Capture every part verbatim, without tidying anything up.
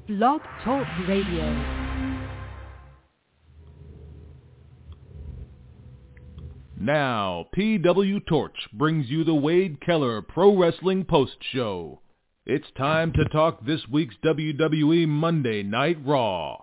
Blog Talk Radio. Now, P W Torch brings you the Wade Keller Pro Wrestling Post Show. It's time to talk this week's W W E Monday Night Raw.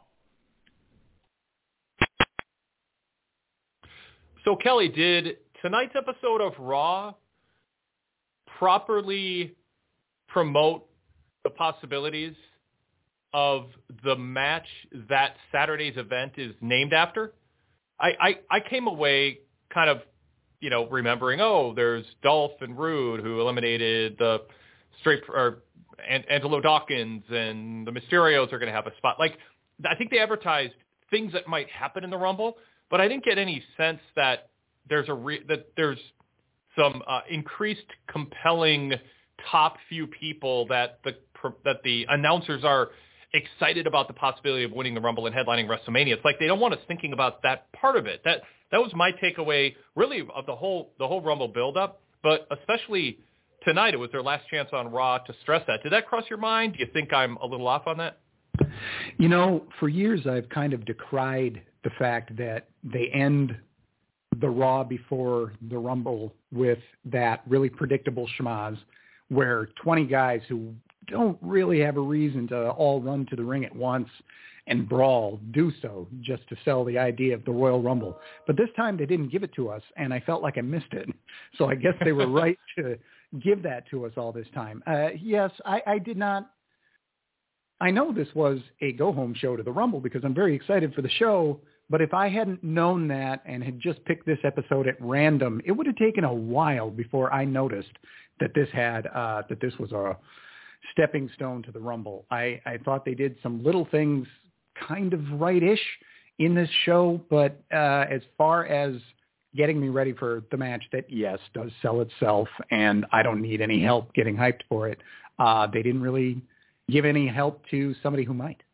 So, Kelly, did tonight's episode of Raw properly promote the possibilities of the match that Saturday's event is named after? I, I, I came away kind of, you know, remembering, oh, there's Dolph and Rude who eliminated the straight or Angelo Dawkins, and the Mysterios are going to have a spot. Like, I think they advertised things that might happen in the Rumble, but I didn't get any sense that there's a re- that there's some uh, increased compelling top few people that the that the announcers are excited about the possibility of winning the Rumble and headlining WrestleMania. It's like they don't want us thinking about that part of it. That that was my takeaway, really, of the whole the whole Rumble buildup. But especially tonight, it was their last chance on Raw to stress that. Did that cross your mind? Do you think I'm a little off on that? You know, for years I've kind of decried the fact that they end the Raw before the Rumble with that really predictable schmaz where twenty guys who don't really have a reason to all run to the ring at once and brawl do so just to sell the idea of the Royal Rumble. But this time they didn't give it to us, and I felt like I missed it. So I guess they were right to give that to us all this time. Uh, yes, I, I did not. I know this was a go-home show to the Rumble because I'm very excited for the show, but if I hadn't known that and had just picked this episode at random, it would have taken a while before I noticed that this had uh, that this was a stepping stone to the Rumble. I, I thought they did some little things kind of right-ish in this show, but uh, as far as getting me ready for the match that, yes, does sell itself, and I don't need any help getting hyped for it, uh, they didn't really give any help to somebody who might.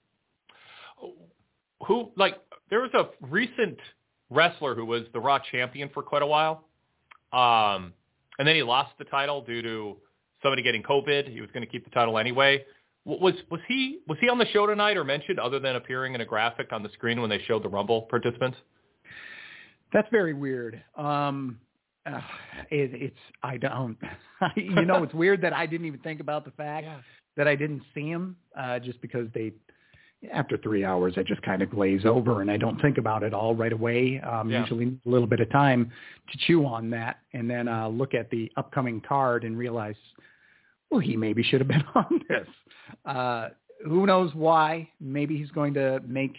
Who, like, there was a recent wrestler who was the Raw champion for quite a while, um, and then he lost the title due to somebody getting COVID. He was going to keep the title anyway. Was was he was he on the show tonight or mentioned other than appearing in a graphic on the screen when they showed the Rumble participants? That's very weird. Um, uh, it, it's I don't. You know, it's weird that I didn't even think about the fact yeah. that I didn't see him uh, just because they. After three hours, I just kind of glaze over and I don't think about it all right away. Um, yeah. Usually a little bit of time to chew on that and then uh, look at the upcoming card and realize, well, he maybe should have been on this. Uh, who knows why? Maybe he's going to make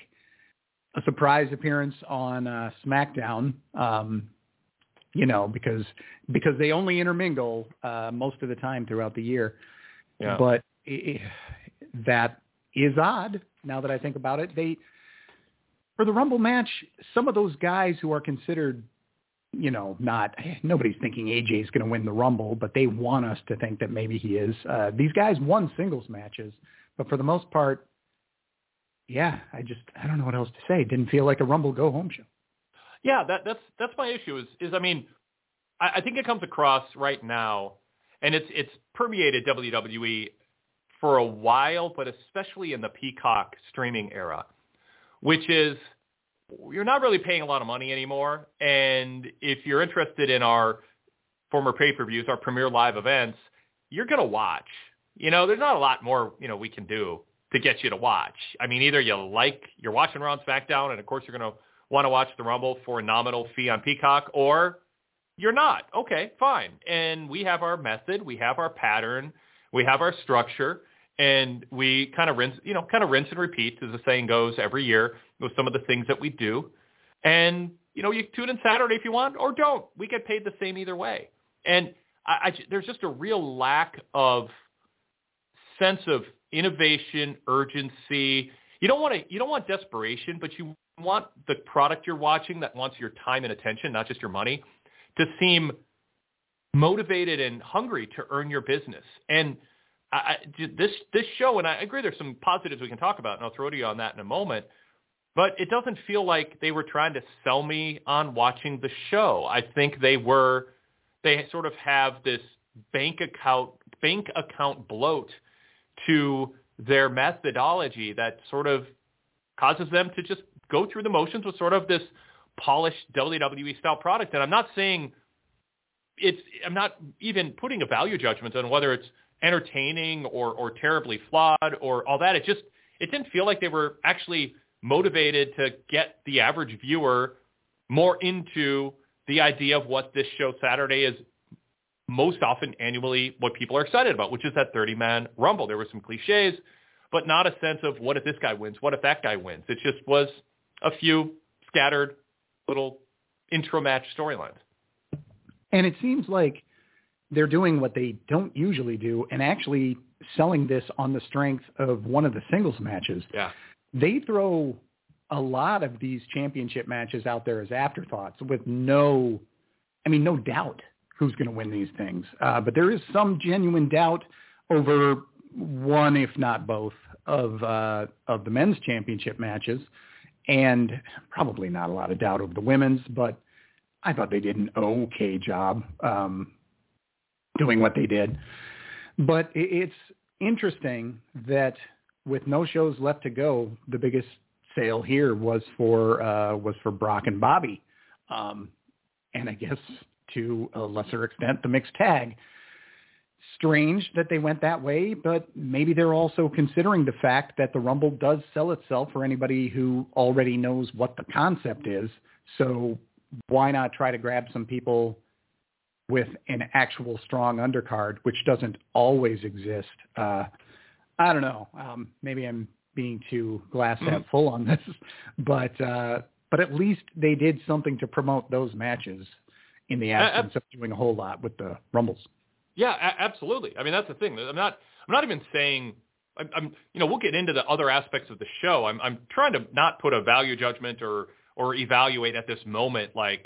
a surprise appearance on uh, SmackDown, um, you know, because because they only intermingle uh, most of the time throughout the year. Yeah. But it, that is odd. Now that I think about it, they, for the Rumble match, some of those guys who are considered, you know, not, nobody's thinking A J's going to win the Rumble, but they want us to think that maybe he is. Uh, these guys won singles matches, but for the most part, yeah, I just, I don't know what else to say. It didn't feel like a Rumble go-home show. Yeah, that, that's that's my issue is, is I mean, I, I think it comes across right now, and it's it's permeated W W E for a while, but especially in the Peacock streaming era, which is you're not really paying a lot of money anymore. And if you're interested in our former pay-per-views, our premier live events, you're going to watch. You know, there's not a lot more, you know, we can do to get you to watch. I mean, either you like, you're watching Raw and SmackDown, and of course you're going to want to watch the Rumble for a nominal fee on Peacock, or you're not. Okay, fine. And we have our method, we have our pattern, we have our structure, and we kind of rinse, you know, kind of rinse and repeat, as the saying goes, every year with some of the things that we do. And, you know, you tune in Saturday if you want or don't. We get paid the same either way. And I, I, there's just a real lack of sense of innovation, urgency. You don't want to, you don't want desperation, but you want the product you're watching that wants your time and attention, not just your money, to seem motivated and hungry to earn your business. And I, this this show, and I agree there's some positives we can talk about, and I'll throw to you on that in a moment, but it doesn't feel like they were trying to sell me on watching the show. I think they were, they sort of have this bank account bank account bloat to their methodology that sort of causes them to just go through the motions with sort of this polished W W E style product. And I'm not saying it's, I'm not even putting a value judgment on whether it's entertaining or, or terribly flawed or all that. It just, it didn't feel like they were actually motivated to get the average viewer more into the idea of what this show Saturday is most often annually what people are excited about, which is that thirty-man Rumble. There were some cliches, but not a sense of what if this guy wins, what if that guy wins. It just was a few scattered little intro-match storylines. And it seems like they're doing what they don't usually do and actually selling this on the strength of one of the singles matches. Yeah. They throw a lot of these championship matches out there as afterthoughts with no, I mean, no doubt who's going to win these things. Uh, but there is some genuine doubt over one, if not both, of uh, of the men's championship matches, and probably not a lot of doubt over the women's, but I thought they did an okay job um, doing what they did. But it's interesting that with no shows left to go, the biggest sale here was for uh, was for Brock and Bobby, um, and I guess to a lesser extent the mixed tag. Strange that they went that way, but maybe they're also considering the fact that the Rumble does sell itself for anybody who already knows what the concept is. So why not try to grab some people with an actual strong undercard, which doesn't always exist? Uh, I don't know. Um, maybe I'm being too glass half full on this, but uh, but at least they did something to promote those matches in the absence of doing a whole lot with the Rumbles. Yeah, a- absolutely. I mean, that's the thing. I'm not. I'm not even saying. I'm, I'm. You know, we'll get into the other aspects of the show. I'm. I'm trying to not put a value judgment or or evaluate at this moment like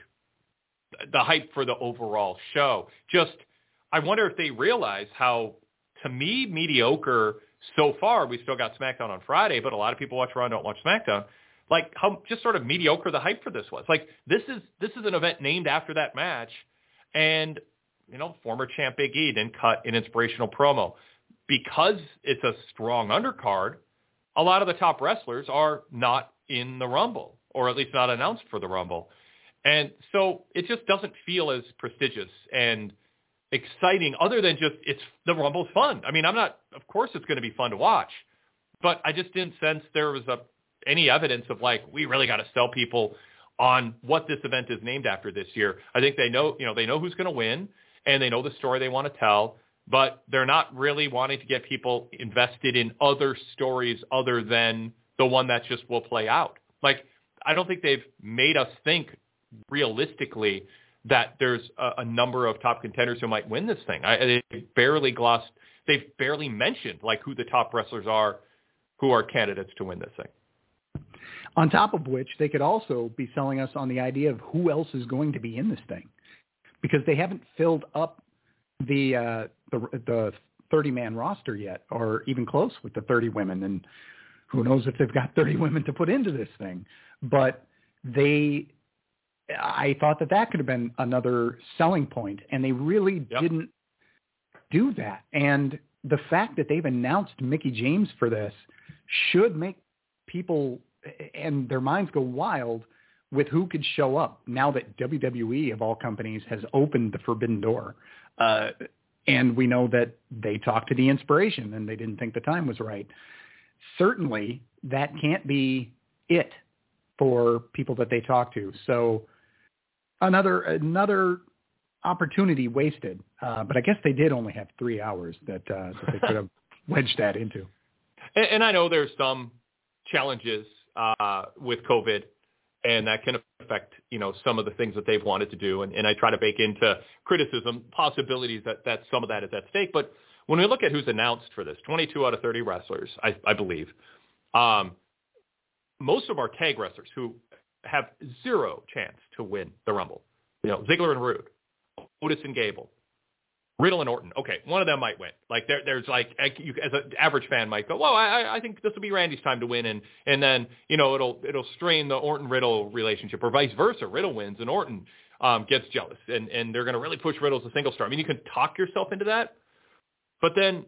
the hype for the overall show. Just, I wonder if they realize how, to me, mediocre so far. We still got SmackDown on Friday, but a lot of people watch Raw and don't watch SmackDown. Like how just sort of mediocre the hype for this was. Like this is this is an event named after that match, and you know, former champ Big E didn't cut an inspirational promo. Because it's a strong undercard, a lot of the top wrestlers are not in the Rumble, or at least not announced for the Rumble. And so it just doesn't feel as prestigious and exciting other than just it's the Rumble's fun. I mean, I'm not, of course it's going to be fun to watch, but I just didn't sense there was a, any evidence of like, we really got to sell people on what this event is named after this year. I think they know, you know, they know who's going to win. And they know the story they want to tell, but they're not really wanting to get people invested in other stories other than the one that just will play out. Like, I don't think they've made us think realistically that there's a, a number of top contenders who might win this thing. I, they barely glossed, they've barely mentioned like who the top wrestlers are who are candidates to win this thing. On top of which, they could also be selling us on the idea of who else is going to be in this thing. Because they haven't filled up the uh, the the thirty-man roster yet, or even close with the thirty women. And who knows if they've got thirty women to put into this thing. But they, I thought that that could have been another selling point, and they really yep. didn't do that. And the fact that they've announced Mickie James for this should make people and their minds go wild with who could show up now that W W E, of all companies, has opened the forbidden door. Uh, and we know that they talked to the Inspiration and they didn't think the time was right. Certainly, that can't be it for people that they talk to. So another another opportunity wasted. Uh, but I guess they did only have three hours that, uh, that they could have wedged that into. And, and I know there's some challenges uh, with COVID, and that can affect, you know, some of the things that they've wanted to do. And, and I try to bake into criticism possibilities that, that some of that is at stake. But when we look at who's announced for this, twenty-two out of thirty wrestlers, I, I believe, um, most of our tag wrestlers who have zero chance to win the Rumble, you know, Ziggler and Rude, Otis and Gable, Riddle and Orton. Okay, one of them might win. Like there, there's like you, as an average fan might go, well, I, I think this will be Randy's time to win, and and then you know it'll it'll strain the Orton Riddle relationship, or vice versa. Riddle wins and Orton um, gets jealous, and and they're going to really push Riddle as a single star. I mean, you can talk yourself into that, but then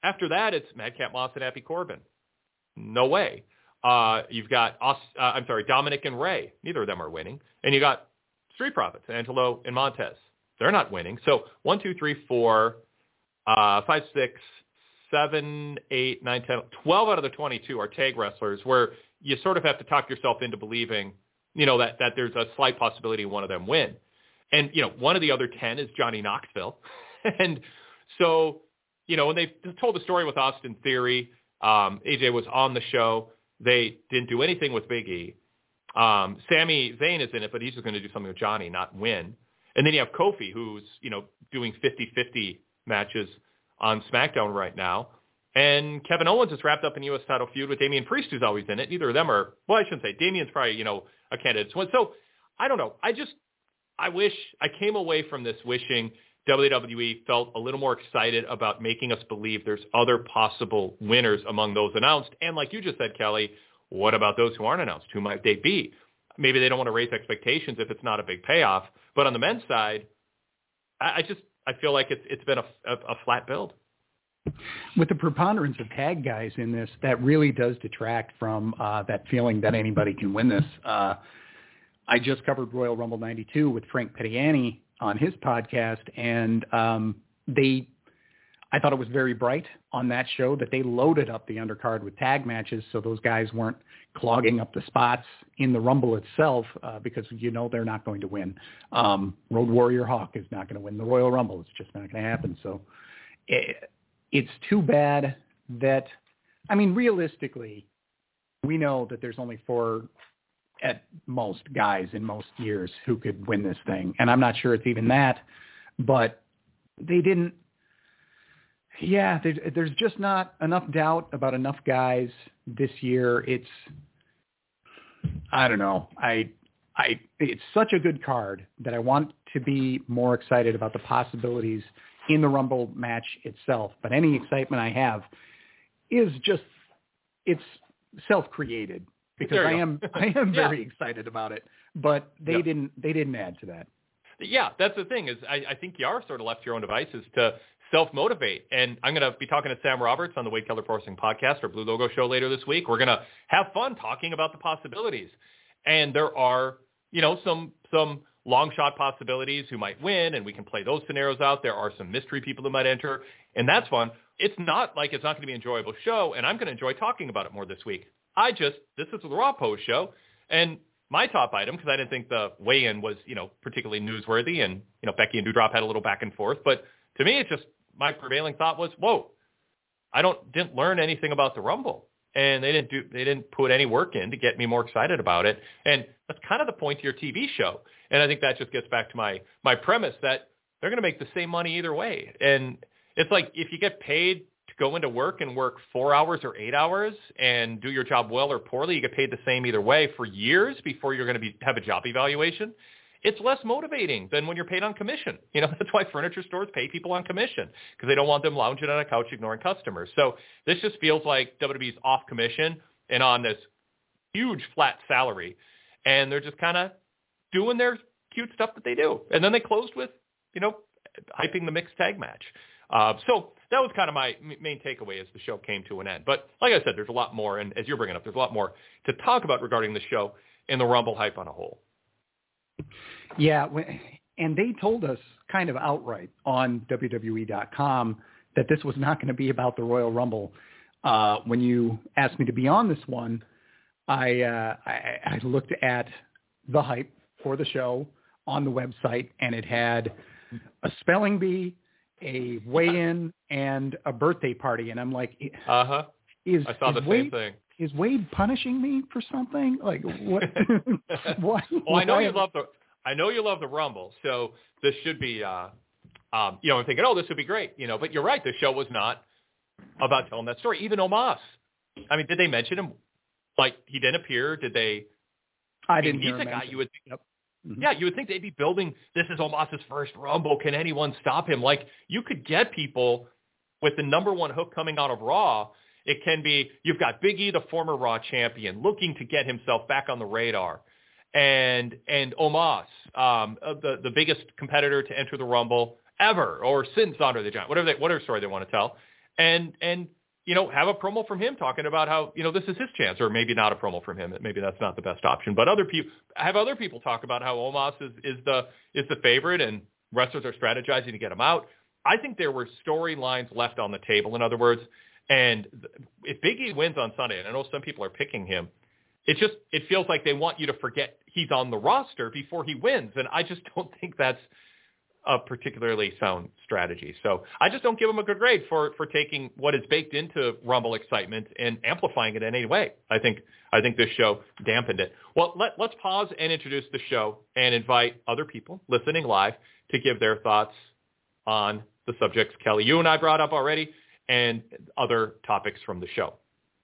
after that, it's Madcap Moss and Happy Corbin. No way. Uh, you've got, uh, I'm sorry, Dominic and Ray. Neither of them are winning. And you got Street Profits, Angelo and Montez. They're not winning. So one, two, three, four, uh, five, six, seven, eight, nine, ten, twelve out of the twenty-two are tag wrestlers where you sort of have to talk yourself into believing, you know, that, that there's a slight possibility one of them win. And, you know, one of the other ten is Johnny Knoxville. And so, you know, when they told the story with Austin Theory, um, A J was on the show. They didn't do anything with Big E. Um, Sami Zayn is in it, but he's just going to do something with Johnny, not win. And then you have Kofi, who's, you know, doing fifty-fifty matches on SmackDown right now. And Kevin Owens is wrapped up in a U S title feud with Damian Priest, who's always in it. Neither of them are, well, I shouldn't say. Damian's probably, you know, a candidate. So I don't know. I just, I wish, I came away from this wishing W W E felt a little more excited about making us believe there's other possible winners among those announced. And like you just said, Kelly, what about those who aren't announced? Who might they be? Maybe they don't want to raise expectations if it's not a big payoff. But on the men's side, I, I just, I feel like it's it's been a, a, a flat build. With the preponderance of tag guys in this, that really does detract from uh, that feeling that anybody can win this. Uh, I just covered Royal Rumble ninety-two with Frank Pettiani on his podcast, and um, they, I thought it was very bright on that show that they loaded up the undercard with tag matches so those guys weren't clogging up the spots in the Rumble itself uh, because, you know, they're not going to win. Um, Road Warrior Hawk is not going to win the Royal Rumble. It's just not going to happen. So it, it's too bad that, I mean, realistically, we know that there's only four at most guys in most years who could win this thing. And I'm not sure it's even that, but they didn't, yeah, there's, there's just not enough doubt about enough guys this year. It's, I don't know. I, I, it's such a good card that I want to be more excited about the possibilities in the Rumble match itself. But any excitement I have is just, it's self-created. Because I am I am very yeah. excited about it, but they yep. didn't they didn't add to that. Yeah, that's the thing is I, I think you are sort of left to your own devices to self-motivate. And I'm going to be talking to Sam Roberts on the Wade Keller Pro Wrestling Podcast or Blue Logo Show later this week. We're going to have fun talking about the possibilities. And there are, you know, some some long shot possibilities who might win, and we can play those scenarios out. There are some mystery people who might enter, and that's fun. It's not like it's not going to be an enjoyable show, and I'm going to enjoy talking about it more this week. I just, this is the Raw Post show, and my top item, because I didn't think the weigh-in was, you know, particularly newsworthy, and, you know, Becky and Doudrop had a little back and forth, but to me, it's just, my prevailing thought was, whoa, I don't, didn't learn anything about the Rumble, and they didn't do, they didn't put any work in to get me more excited about it, and that's kind of the point of your T V show, and I think that just gets back to my, my premise that they're going to make the same money either way, and it's like, if you get paid to go into work and work four hours or eight hours and do your job well or poorly, you get paid the same either way for years before you're going to be have a job evaluation. It's less motivating than when you're paid on commission. You know, that's why furniture stores pay people on commission, because they don't want them lounging on a couch ignoring customers. So this just feels like W W E's off commission and on this huge flat salary, and they're just kind of doing their cute stuff that they do. And then they closed with, you know, hyping the mixed tag match. Uh, so that was kind of my main takeaway as the show came to an end. But like I said, there's a lot more, and as you're bringing up, there's a lot more to talk about regarding the show and the Rumble hype on a whole. Yeah, and they told us kind of outright on W W E dot com that this was not going to be about the Royal Rumble. Uh, when you asked me to be on this one, I, uh, I, I looked at the hype for the show on the website, and it had a spelling bee, a weigh-in, and a birthday party, and I'm like, uh-huh. Is, I saw is the Wade, same thing. Is Wade punishing me for something? Like, what? what? Well, I know you love the I know you love the Rumble, so this should be, uh, um, you know, I'm thinking, oh, this would be great, you know, but you're right, the show was not about telling that story. Even Omos, I mean, did they mention him? Like, he didn't appear? Did they? I, I didn't mean, hear he's a him guy mention. you would think, Yep. Mm-hmm. Yeah, you would think they'd be building, this is Omos's first Rumble. Can anyone stop him? Like, you could get people with the number one hook coming out of Raw. It can be, you've got Big E, the former Raw champion, looking to get himself back on the radar. And and Omos, um, the, the biggest competitor to enter the Rumble ever, or since Andre the Giant, whatever, they, whatever story they want to tell. and and you know, have a promo from him talking about how, you know, this is his chance, or maybe not a promo from him. Maybe that's not the best option, but other people have other people talk about how Omos is, is the is the favorite and wrestlers are strategizing to get him out. I think there were storylines left on the table, in other words, and if Big E wins on Sunday, and I know some people are picking him, it just, it feels like they want you to forget he's on the roster before he wins, and I just don't think that's a particularly sound strategy. So I just don't give him a good grade for, for taking what is baked into Rumble excitement and amplifying it in any way. I think I think this show dampened it. Well, let, let's pause and introduce the show and invite other people listening live to give their thoughts on the subjects Kelly, you and I brought up already, and other topics from the show.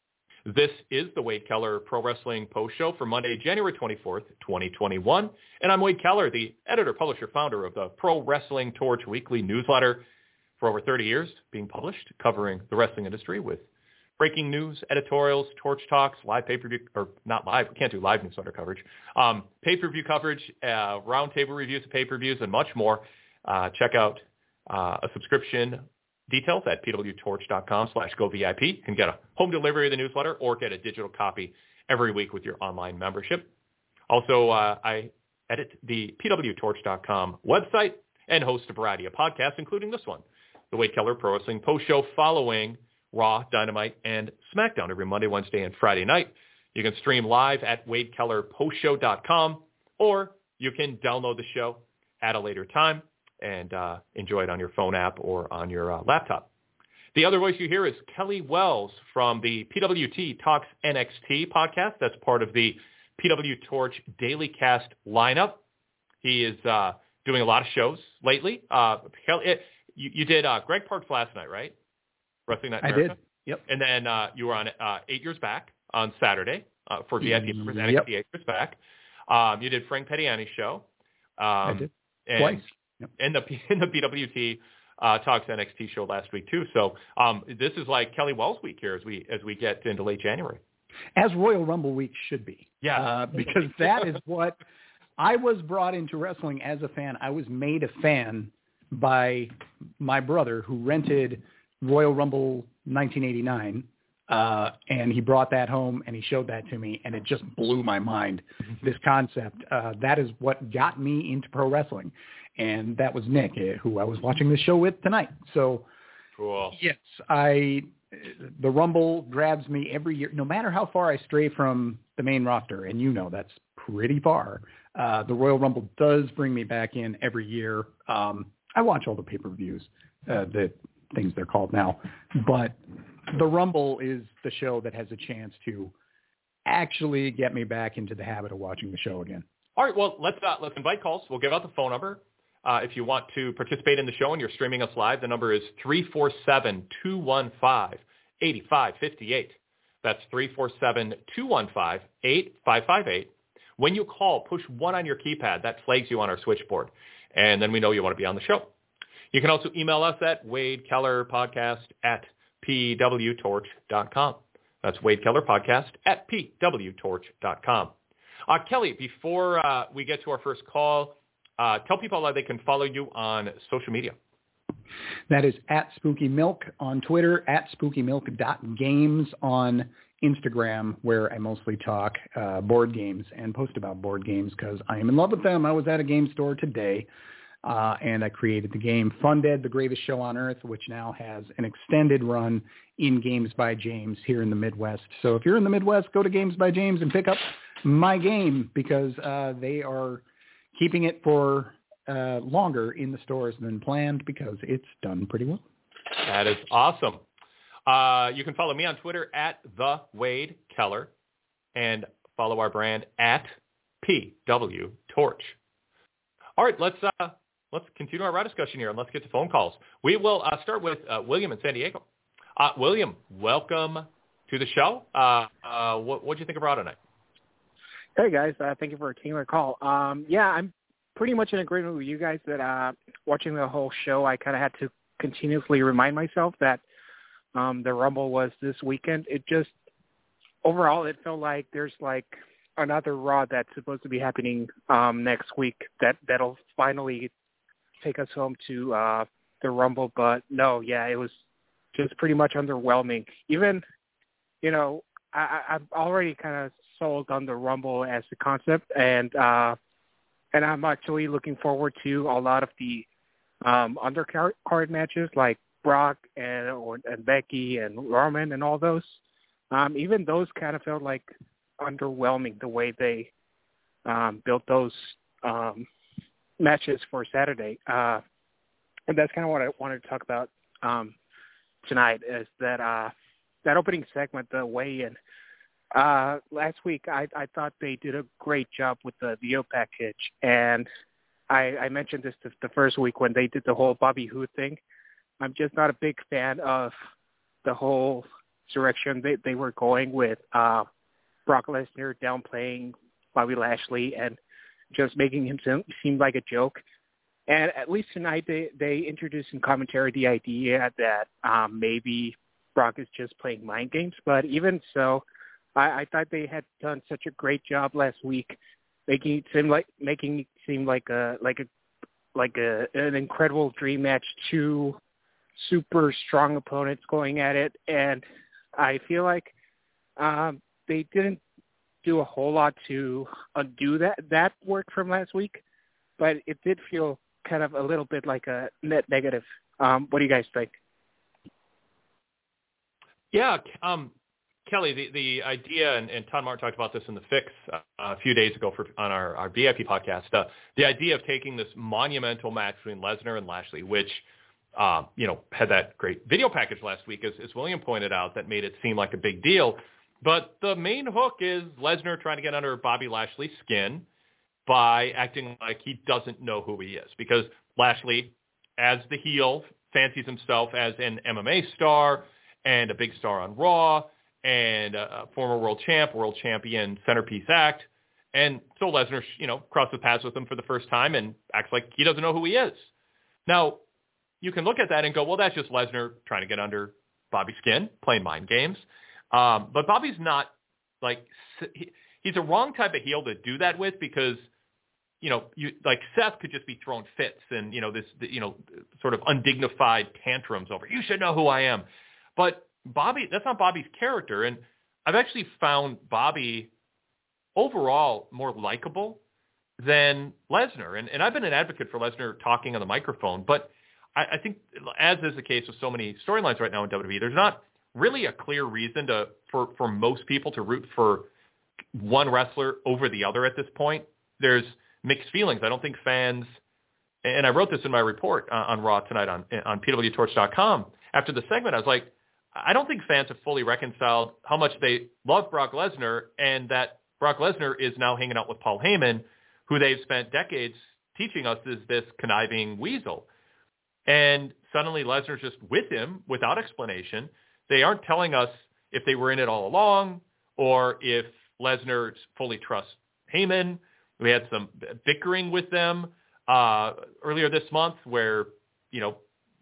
This is the Wade Keller Pro Wrestling Post Show for Monday, January twenty-fourth, twenty twenty-one. And I'm Wade Keller, the editor, publisher, founder of the Pro Wrestling Torch weekly newsletter for over thirty years, being published, covering the wrestling industry with breaking news, editorials, Torch Talks, live pay-per-view, or not live, we can't do live newsletter coverage, um, pay-per-view coverage, uh, roundtable reviews of pay-per-views, and much more. Uh, check out uh, a subscription details at pwtorch.com slash go VIP. You can get a home delivery of the newsletter or get a digital copy every week with your online membership. Also, uh, I edit the p w torch dot com website and host a variety of podcasts, including this one, the Wade Keller Pro Wrestling Post Show, following Raw, Dynamite, and SmackDown every Monday, Wednesday, and Friday night. You can stream live at wade keller post show dot com, or you can download the show at a later time and uh, enjoy it on your phone app or on your uh, laptop. The other voice you hear is Kelly Wells from the P W T Talks N X T podcast. That's part of the P W Torch Daily Cast lineup. He is uh, doing a lot of shows lately. Uh, Kelly, it, you, you did uh, Greg Parks last night, right? Wrestling Night America? I did, yep. And then uh, you were on uh, Eight Years Back on Saturday uh, for V I P members, N X T yep. Eight Years Back. Um, you did Frank Pettiani's show. Um, I did, and, twice. Yep. In the in the P W T uh, Talks N X T show last week too. So um, this is like Kelly Wells week here as we as we get into late January. As Royal Rumble week should be. Yeah, uh, because that is what I was brought into wrestling as a fan. I was made a fan by my brother, who rented Royal Rumble nineteen eighty-nine, uh, and he brought that home and he showed that to me, and it just blew my mind. This concept uh, that is what got me into pro wrestling. And that was Nick, who I was watching this show with tonight. So, cool. Yes, I the Rumble grabs me every year, no matter how far I stray from the main roster, and you know that's pretty far. Uh, the Royal Rumble does bring me back in every year. Um, I watch all the pay-per-views, uh, the things they're called now, but the Rumble is the show that has a chance to actually get me back into the habit of watching the show again. All right, well, let's uh, let's invite calls. We'll give out the phone number. Uh, if you want to participate in the show and you're streaming us live, the number is three four seven, two one five, eight five five eight. That's three four seven, two one five, eight five five eight. When you call, push one on your keypad. That flags you on our switchboard, and then we know you want to be on the show. You can also email us at wadekellerpodcast at p w torch dot com. That's wadekellerpodcast at p w torch dot com. Uh, Kelly, before uh, we get to our first call, Uh, tell people how they can follow you on social media. That is at Spooky Milk on Twitter, at spooky milk dot games on Instagram, where I mostly talk uh, board games and post about board games because I am in love with them. I was at a game store today, uh, and I created the game Funded, the Greatest Show on Earth, which now has an extended run in Games by James here in the Midwest. So if you're in the Midwest, go to Games by James and pick up my game because uh, they are keeping it for uh, longer in the stores than planned because it's done pretty well. That is awesome. Uh, you can follow me on Twitter at the Wade Keller and follow our brand at P W Torch. All right, let's uh, let's continue our Raw discussion here and let's get to phone calls. We will uh, start with uh, William in San Diego. Uh, William, welcome to the show. Uh, uh, what what did you think of Raw tonight? Hey, guys. Uh, thank you for taking my call. Um, yeah, I'm pretty much in agreement with you guys that uh, watching the whole show, I kind of had to continuously remind myself that um, the Rumble was this weekend. It just, overall, it felt like there's like another Raw that's supposed to be happening um, next week that, that'll finally take us home to uh, the Rumble. But no, yeah, it was just pretty much underwhelming. Even, you know, I, I'm already kind of sold on the Rumble as a concept, and uh, and I'm actually looking forward to a lot of the um, undercard matches like Brock and or, and Becky and Roman and all those. Um, even those kind of felt like underwhelming the way they um, built those um, matches for Saturday. Uh, and that's kind of what I wanted to talk about um, tonight is that uh, that opening segment, the weigh-in. Uh, last week, I, I thought they did a great job with the video package. And I, I mentioned this the, the first week when they did the whole Bobby Roode thing. I'm just not a big fan of the whole direction they, they were going with uh, Brock Lesnar downplaying Bobby Lashley and just making him seem, seem like a joke. And at least tonight they, they introduced in commentary the idea that um, maybe Brock is just playing mind games. But even so, I, I thought they had done such a great job last week, making it seem like making it seem like a like a like a an incredible dream match. Two super strong opponents going at it, and I feel like um, they didn't do a whole lot to undo that, that work from last week, but it did feel kind of a little bit like a net negative. Um, what do you guys think? Yeah, um, Kelly, the, the idea, and, and Todd Martin talked about this in the Fix uh, a few days ago for, on our, our V I P podcast, uh, the idea of taking this monumental match between Lesnar and Lashley, which Uh, you know, had that great video package last week, as, as William pointed out, that made it seem like a big deal. But the main hook is Lesnar trying to get under Bobby Lashley's skin by acting like he doesn't know who he is. Because Lashley, as the heel, fancies himself as an M M A star and a big star on Raw and a, a former world champ, world champion centerpiece act. And so Lesnar, you know, crosses paths with him for the first time and acts like he doesn't know who he is. Now, you can look at that and go, well, that's just Lesnar trying to get under Bobby's skin, playing mind games. Um, but Bobby's not like he, he's a wrong type of heel to do that with because, you know, you like Seth could just be throwing fits and, you know, this, you know, sort of undignified tantrums over, you should know who I am. But Bobby, that's not Bobby's character. And I've actually found Bobby overall more likable than Lesnar. And, and I've been an advocate for Lesnar talking on the microphone, but I think, as is the case with so many storylines right now in W W E, there's not really a clear reason to for, for most people to root for one wrestler over the other at this point. There's mixed feelings. I don't think fans, and I wrote this in my report uh, on Raw tonight on on P W Torch dot com. After the segment, I was like, I don't think fans have fully reconciled how much they love Brock Lesnar and that Brock Lesnar is now hanging out with Paul Heyman, who they've spent decades teaching us is this conniving weasel. And suddenly Lesnar's just with him without explanation. They aren't telling us if they were in it all along or if Lesnar fully trusts Heyman. We had some bickering with them uh, earlier this month where, you know,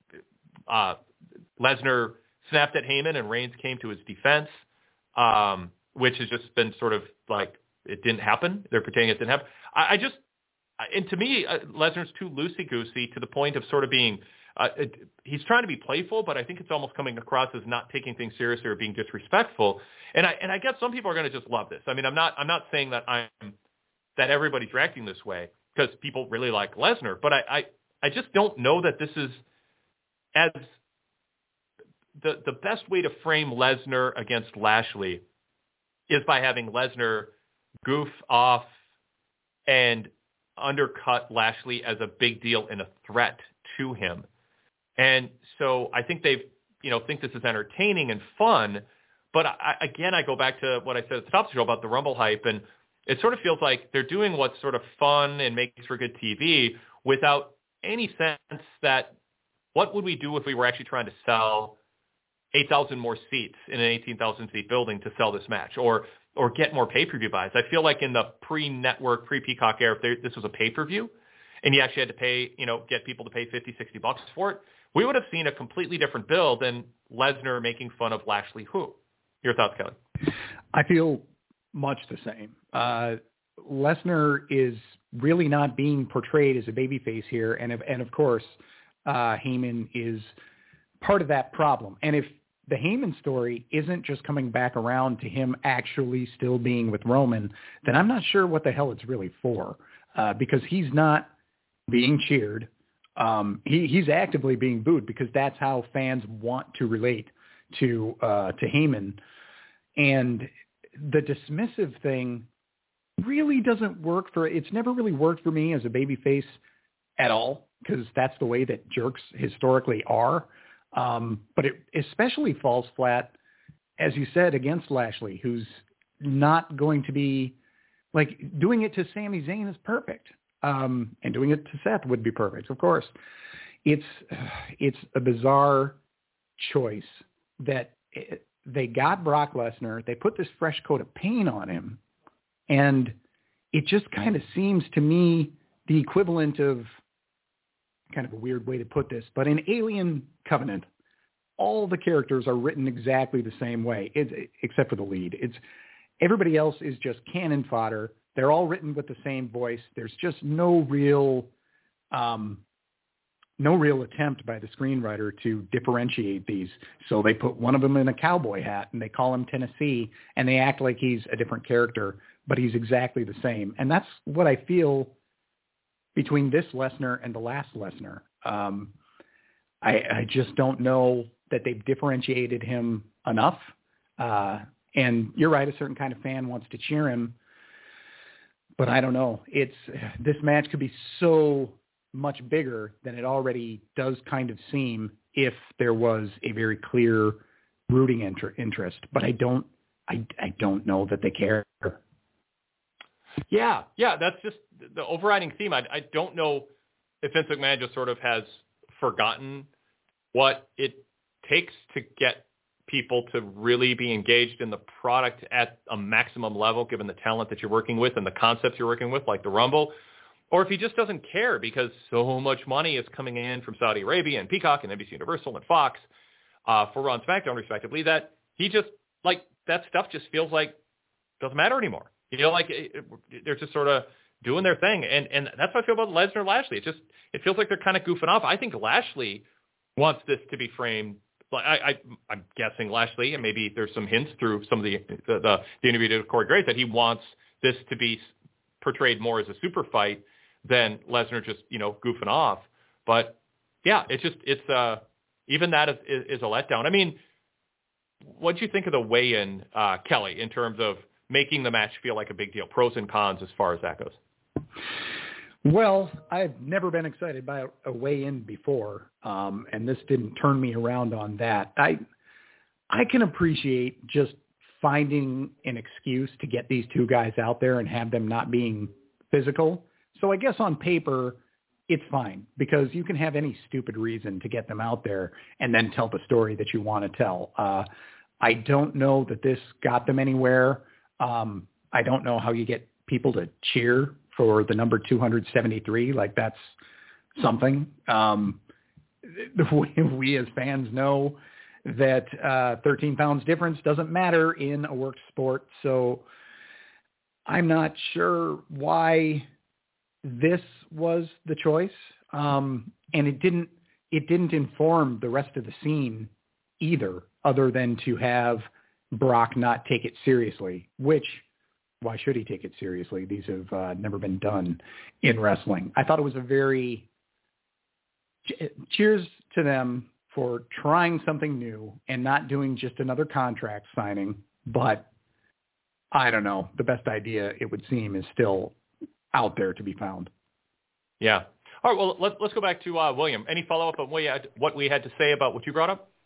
uh, Lesnar snapped at Heyman and Reigns came to his defense, um, which has just been sort of like it didn't happen. They're pretending it didn't happen. I, I just, and to me, uh, Lesnar's too loosey-goosey to the point of sort of being, uh, it, he's trying to be playful, but I think it's almost coming across as not taking things seriously or being disrespectful. And I and I guess some people are going to just love this. I mean, I'm not I'm not saying that I'm that everybody's reacting this way because people really like Lesnar, but I, I I just don't know that this is as the the best way to frame Lesnar against Lashley is by having Lesnar goof off and undercut Lashley as a big deal and a threat to him. And so I think they've, you know, think this is entertaining and fun. But I, again, I go back to what I said at the top of the show about the Rumble hype. And it sort of feels like they're doing what's sort of fun and makes for good T V without any sense that what would we do if we were actually trying to sell eight thousand more seats in an eighteen thousand seat building to sell this match or or get more pay-per-view buys. I feel like in the pre-network, pre-Peacock era, if there, this was a pay-per-view and you actually had to pay, you know, get people to pay fifty, sixty bucks for it, we would have seen a completely different build than Lesnar making fun of Lashley who. Your thoughts, Kelly? I feel much the same. Uh, Lesnar is really not being portrayed as a babyface here. And of, and of course, uh, Heyman is part of that problem. And if the Heyman story isn't just coming back around to him actually still being with Roman, then I'm not sure what the hell it's really for, uh, because he's not being cheered. Um, he, he's actively being booed because that's how fans want to relate to uh, to Heyman. And the dismissive thing really doesn't work for, it's never really worked for me as a babyface at all, because that's the way that jerks historically are. Um, but it especially falls flat, as you said, against Lashley, who's not going to be, like, doing it to Sami Zayn is perfect. Um, and doing it to Seth would be perfect, of course. It's, it's a bizarre choice that it, they got Brock Lesnar, they put this fresh coat of paint on him, and it just kind of seems to me the equivalent of, kind of a weird way to put this, but in Alien Covenant, all the characters are written exactly the same way, it's, except for the lead. It's everybody else is just cannon fodder. They're all written with the same voice. There's just no real, um, no real attempt by the screenwriter to differentiate these. So they put one of them in a cowboy hat and they call him Tennessee, and they act like he's a different character, but he's exactly the same. And that's what I feel between this Lesnar and the last Lesnar. Um, I, I just don't know that they've differentiated him enough. Uh, and you're right, a certain kind of fan wants to cheer him, but I don't know. It's, this match could be so much bigger than it already does kind of seem if there was a very clear rooting inter- interest. But I don't, I, I don't know that they care. Yeah, yeah, that's just the overriding theme. I, I don't know if Vince McMahon just sort of has forgotten what it takes to get people to really be engaged in the product at a maximum level, given the talent that you're working with and the concepts you're working with, like the Rumble, or if he just doesn't care because so much money is coming in from Saudi Arabia and Peacock and N B C Universal and Fox uh, for Raw and SmackDown, respectively, that he just, like, that stuff just feels like doesn't matter anymore. You know, like it, it, they're just sort of doing their thing. And, and that's how I feel about Lesnar and Lashley. It just, it feels like they're kind of goofing off. I think Lashley wants this to be framed. Like I, I, I'm guessing Lashley, and maybe there's some hints through some of the, the, the, the interview with Corey Graves that he wants this to be portrayed more as a super fight than Lesnar just, you know, goofing off. But yeah, it's just, it's, uh, even that is, is, is a letdown. I mean, what'd you think of the weigh-in, uh, Kelly, in terms of making the match feel like a big deal? Pros and cons as far as that goes. Well, I've never been excited by a, a weigh-in before, um, and this didn't turn me around on that. I I can appreciate just finding an excuse to get these two guys out there and have them not being physical. So I guess on paper, it's fine, because you can have any stupid reason to get them out there and then tell the story that you want to tell. Uh, I don't know that this got them anywhere. Um, I don't know how you get people to cheer for the number two hundred seventy-three. Like, that's something. Um, we, we as fans know that uh, thirteen pounds difference doesn't matter in a work sport. So I'm not sure why this was the choice. Um, and it didn't, it didn't inform the rest of the scene either, other than to have Brock not take it seriously, which, why should he take it seriously? These have uh, never been done in wrestling. I thought it was a very, cheers to them for trying something new and not doing just another contract signing. But I don't know, the best idea, it would seem, is still out there to be found. Yeah. All right, well, let's, let's go back to uh, William. Any follow-up on what, you had, what we had to say about what you brought up?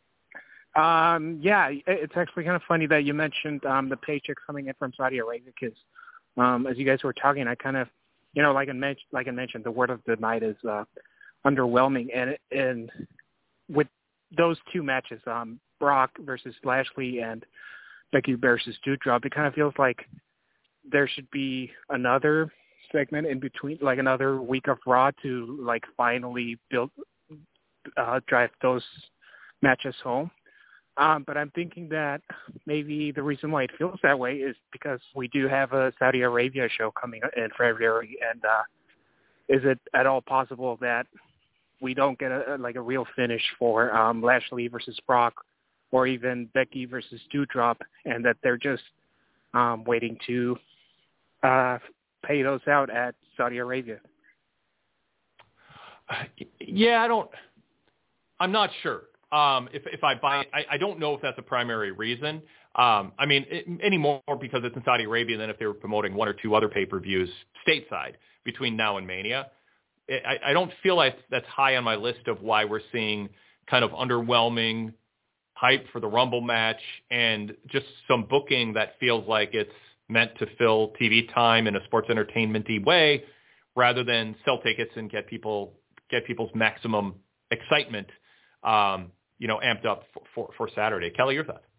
Um, yeah, it's actually kind of funny that you mentioned um, the paychecks coming in from Saudi Arabia, because um, as you guys were talking, I kind of, you know, like I mentioned, like I mentioned, the word of the night is uh, underwhelming, and and with those two matches, um, Brock versus Lashley and Becky versus Doudrop, it kind of feels like there should be another segment in between, like another week of Raw to like finally build, uh, drive those matches home. Um, but I'm thinking that maybe the reason why it feels that way is because we do have a Saudi Arabia show coming in February. And uh, is it at all possible that we don't get a, like a real finish for um, Lashley versus Brock, or even Becky versus Doudrop, and that they're just um, waiting to uh, pay those out at Saudi Arabia. Yeah, I don't. I'm not sure. Um, if if I buy, I, I don't know if that's a primary reason. Um, I mean, it, anymore because it's in Saudi Arabia than if they were promoting one or two other pay-per-views stateside between now and Mania. I, I don't feel like that's high on my list of why we're seeing kind of underwhelming hype for the Rumble match and just some booking that feels like it's meant to fill T V time in a sports entertainment-y way rather than sell tickets and get people get people's maximum excitement, um, you know, amped up for, for, for Saturday. Kelly, your thoughts?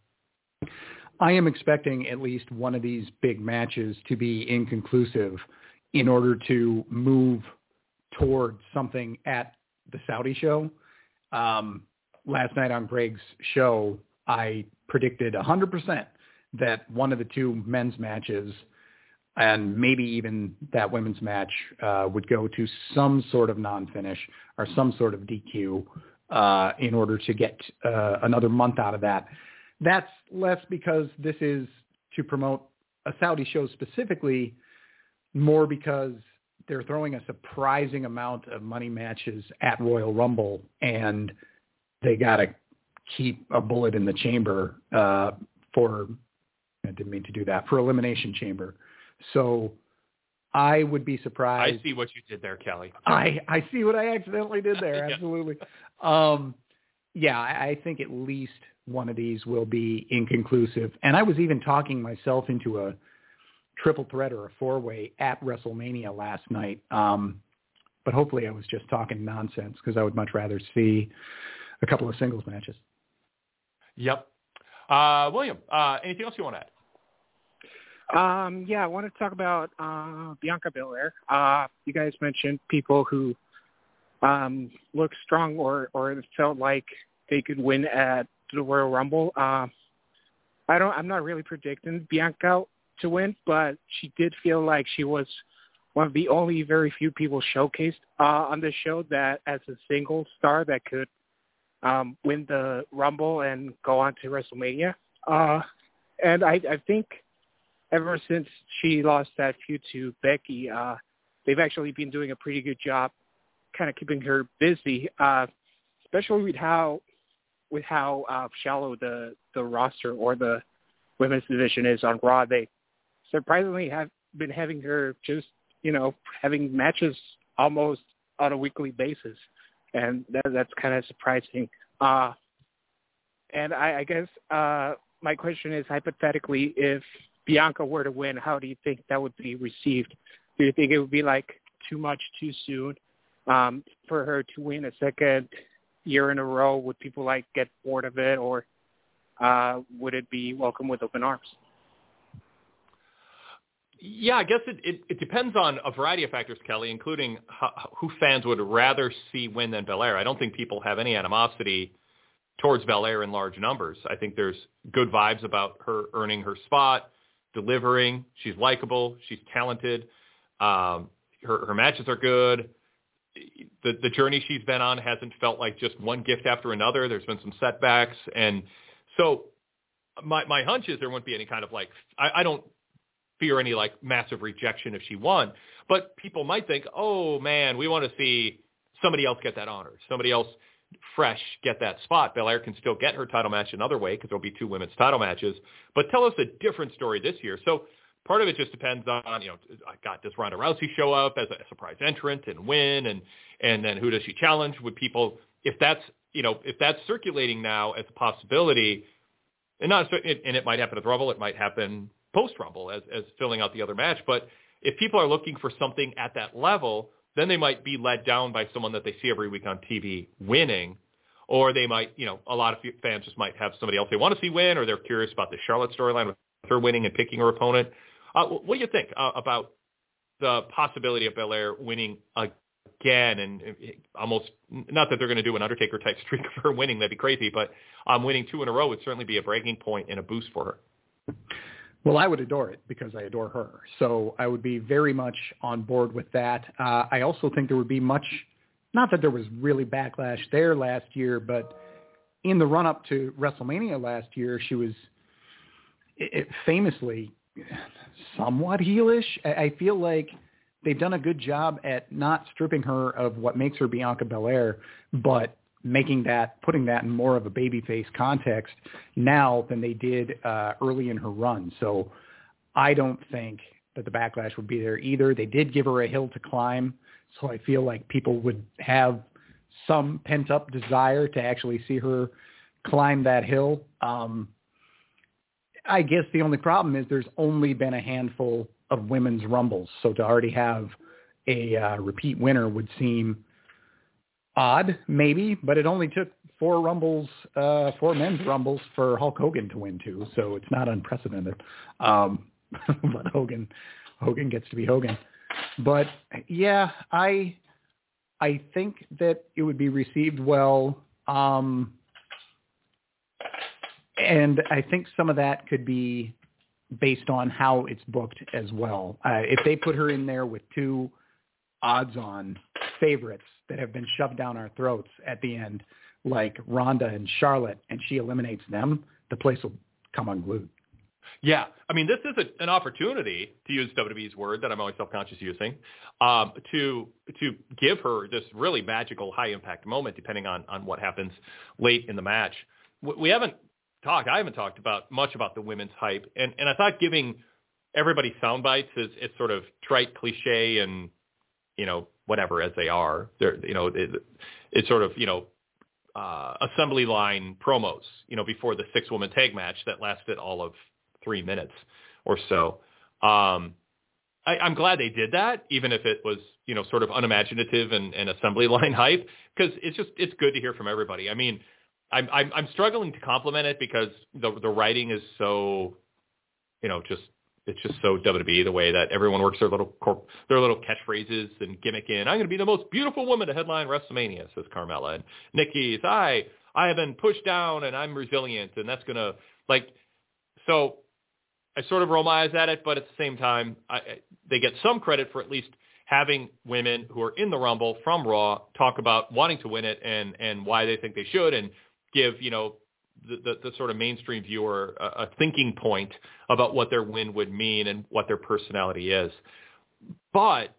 I am expecting at least one of these big matches to be inconclusive in order to move toward something at the Saudi show. Um, last night on Greg's show, I predicted one hundred percent that one of the two men's matches and maybe even that women's match uh, would go to some sort of non-finish or some sort of D Q uh, in order to get uh, another month out of that. That's less because this is to promote a Saudi show specifically, more because they're throwing a surprising amount of money matches at Royal Rumble, and they got to keep a bullet in the chamber uh, for, I didn't mean to do that, for Elimination Chamber. So I would be surprised. I see what you did there, Kelly. I, I see what I accidentally did there. Yeah. Absolutely. Um, yeah, I, I think at least one of these will be inconclusive. And I was even talking myself into a triple threat or a four-way at WrestleMania last night. Um, but hopefully I was just talking nonsense because I would much rather see a couple of singles matches. Yep. Uh, William, uh, anything else you want to add? Um, yeah, I want to talk about uh, Bianca Belair. Uh, you guys mentioned people who um, look strong or, or felt like they could win at the Royal Rumble. Uh, I don't. I'm not really predicting Bianca to win, but she did feel like she was one of the only very few people showcased uh, on the show that as a single star that could um, win the Rumble and go on to WrestleMania. Uh, and I, I think ever since she lost that feud to Becky, uh, they've actually been doing a pretty good job kind of keeping her busy, uh, especially with how with how uh, shallow the, the roster or the women's division is on Raw. They surprisingly have been having her just, you know, having matches almost on a weekly basis. And that, that's kind of surprising. Uh, and I, I guess uh, my question is, hypothetically, if Bianca were to win, how do you think that would be received? Do you think it would be like too much too soon um, for her to win a second year in a row? Would people like get bored of it, or uh, would it be welcome with open arms? Yeah, I guess it, it, it depends on a variety of factors, Kelly, including how, who fans would rather see win than Belair. I don't think people have any animosity towards Belair in large numbers. I think there's good vibes about her earning her spot, delivering. She's likable. She's talented. Um, her, her matches are good. The, the journey she's been on hasn't felt like just one gift after another. There's been some setbacks. And so my, my hunch is there wouldn't be any kind of like, I, I don't fear any like massive rejection if she won, but people might think, oh man, we want to see somebody else get that honor. Somebody else fresh get that spot. Belair can still get her title match another way because there'll be two women's title matches, but tell us a different story this year. So part of it just depends on, you know, God, does Ronda Rousey show up as a surprise entrant and win? And, and then who does she challenge? Would people, if that's, you know, if that's circulating now as a possibility, and not, and it might happen at the Rumble, it might happen post-Rumble as, as filling out the other match. But if people are looking for something at that level, then they might be led down by someone that they see every week on T V winning, or they might, you know, a lot of fans just might have somebody else they want to see win, or they're curious about the Charlotte storyline with her winning and picking her opponent. Uh, what do you think uh, about the possibility of Belair winning again, and almost, not that they're going to do an Undertaker-type streak of her winning, that'd be crazy, but um, winning two in a row would certainly be a bragging point and a boost for her. Well, I would adore it because I adore her. So I would be very much on board with that. Uh, I also think there would be much not that there was really backlash there last year, but in the run-up to WrestleMania last year, she was it, famously somewhat heelish. I feel like they've done a good job at not stripping her of what makes her Bianca Belair, but making that, putting that in more of a babyface context now than they did uh, early in her run. So I don't think that the backlash would be there either. They did give her a hill to climb, so I feel like people would have some pent-up desire to actually see her climb that hill. Um, I guess the only problem is there's only been a handful of women's rumbles, so to already have a uh, repeat winner would seem odd, maybe, but it only took four rumbles, uh, four men's rumbles for Hulk Hogan to win two, so it's not unprecedented. Um, but Hogan, Hogan gets to be Hogan. But yeah, I, I think that it would be received well. Um, and I think some of that could be based on how it's booked as well. Uh, if they put her in there with two odds-on favorites that have been shoved down our throats at the end, like Ronda and Charlotte, and she eliminates them, the place will come unglued. Yeah, I mean, this is a, an opportunity, to use W W E's word that I'm always self-conscious using, um, to to give her this really magical high-impact moment, depending on, on what happens late in the match. We haven't talked, I haven't talked about much about the women's hype, and, and I thought giving everybody sound bites is it's sort of trite, cliche, and, you know, whatever as they are. They're, you know, it, it's sort of, you know, uh, assembly line promos, you know, before the six-woman tag match that lasted all of three minutes or so. Um, I, I'm glad they did that, even if it was, you know, sort of unimaginative and, and assembly line hype, because it's just, it's good to hear from everybody. I mean, I'm, I'm, I'm struggling to compliment it because the, the writing is so, you know, just, it's just so W W E, the way that everyone works their little corp, their little catchphrases and gimmick in. I'm going to be the most beautiful woman to headline WrestleMania, says Carmella. And Nikki's, I, I have been pushed down and I'm resilient. And that's going to, like, so I sort of roll my eyes at it, but at the same time, I, they get some credit for at least having women who are in the Rumble from Raw talk about wanting to win it and, and why they think they should, and give, you know, the, the, the sort of mainstream viewer a, a thinking point about what their win would mean and what their personality is. But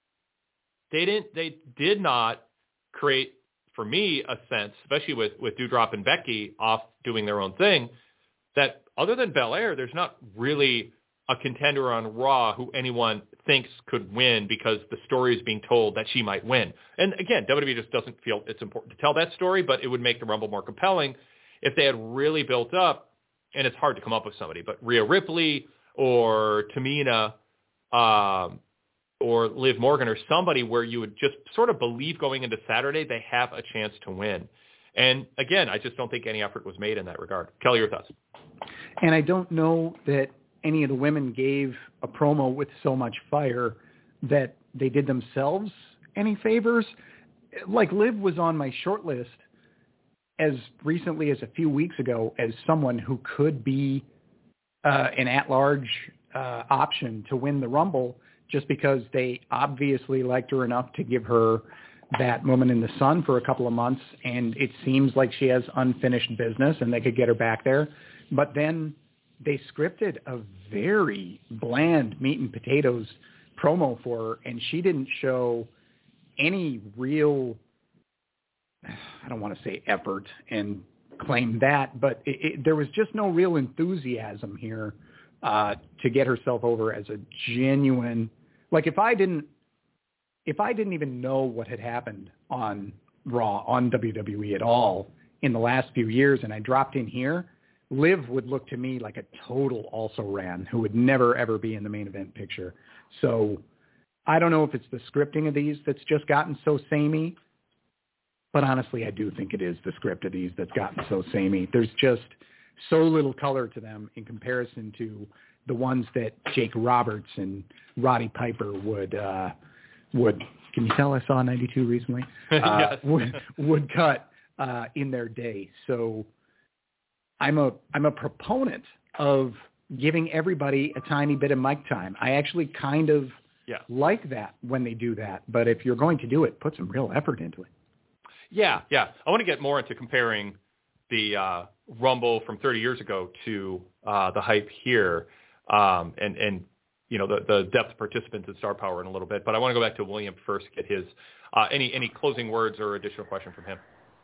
they didn't, they did not create, for me, a sense, especially with, with Doudrop and Becky off doing their own thing, that other than Belair, there's not really a contender on Raw who anyone thinks could win because the story is being told that she might win. And again, W W E just doesn't feel it's important to tell that story, but it would make the Rumble more compelling if they had really built up, and it's hard to come up with somebody, but Rhea Ripley or Tamina um, or Liv Morgan or somebody where you would just sort of believe going into Saturday they have a chance to win. And again, I just don't think any effort was made in that regard. Kelly, your thoughts? And I don't know that any of the women gave a promo with so much fire that they did themselves any favors. Like Liv was on my short list as recently as a few weeks ago as someone who could be uh, an at-large uh, option to win the Rumble, just because they obviously liked her enough to give her that moment in the sun for a couple of months, and it seems like she has unfinished business and they could get her back there. But then they scripted a very bland meat and potatoes promo for her, and she didn't show any real, I don't want to say effort and claim that, but it, it, there was just no real enthusiasm here uh, to get herself over as a genuine, like if I didn't, if I didn't even know what had happened on Raw, on W W E at all in the last few years, and I dropped in here, Liv would look to me like a total also-ran who would never, ever be in the main event picture. So I don't know if it's the scripting of these that's just gotten so samey, but honestly, I do think it is the script of these that's gotten so samey. There's just so little color to them in comparison to the ones that Jake Roberts and Roddy Piper would uh, would. Can you tell I saw ninety-two recently? Uh, yes. would would cut uh, in their day. So I'm a I'm a proponent of giving everybody a tiny bit of mic time. I actually kind of yeah. like that when they do that. But if you're going to do it, put some real effort into it. Yeah, yeah. I want to get more into comparing the uh, Rumble from thirty years ago to uh, the hype here, um, and and you know the, the depth of participants and star power in a little bit. But I want to go back to William first. Get his uh, any any closing words or additional question from him.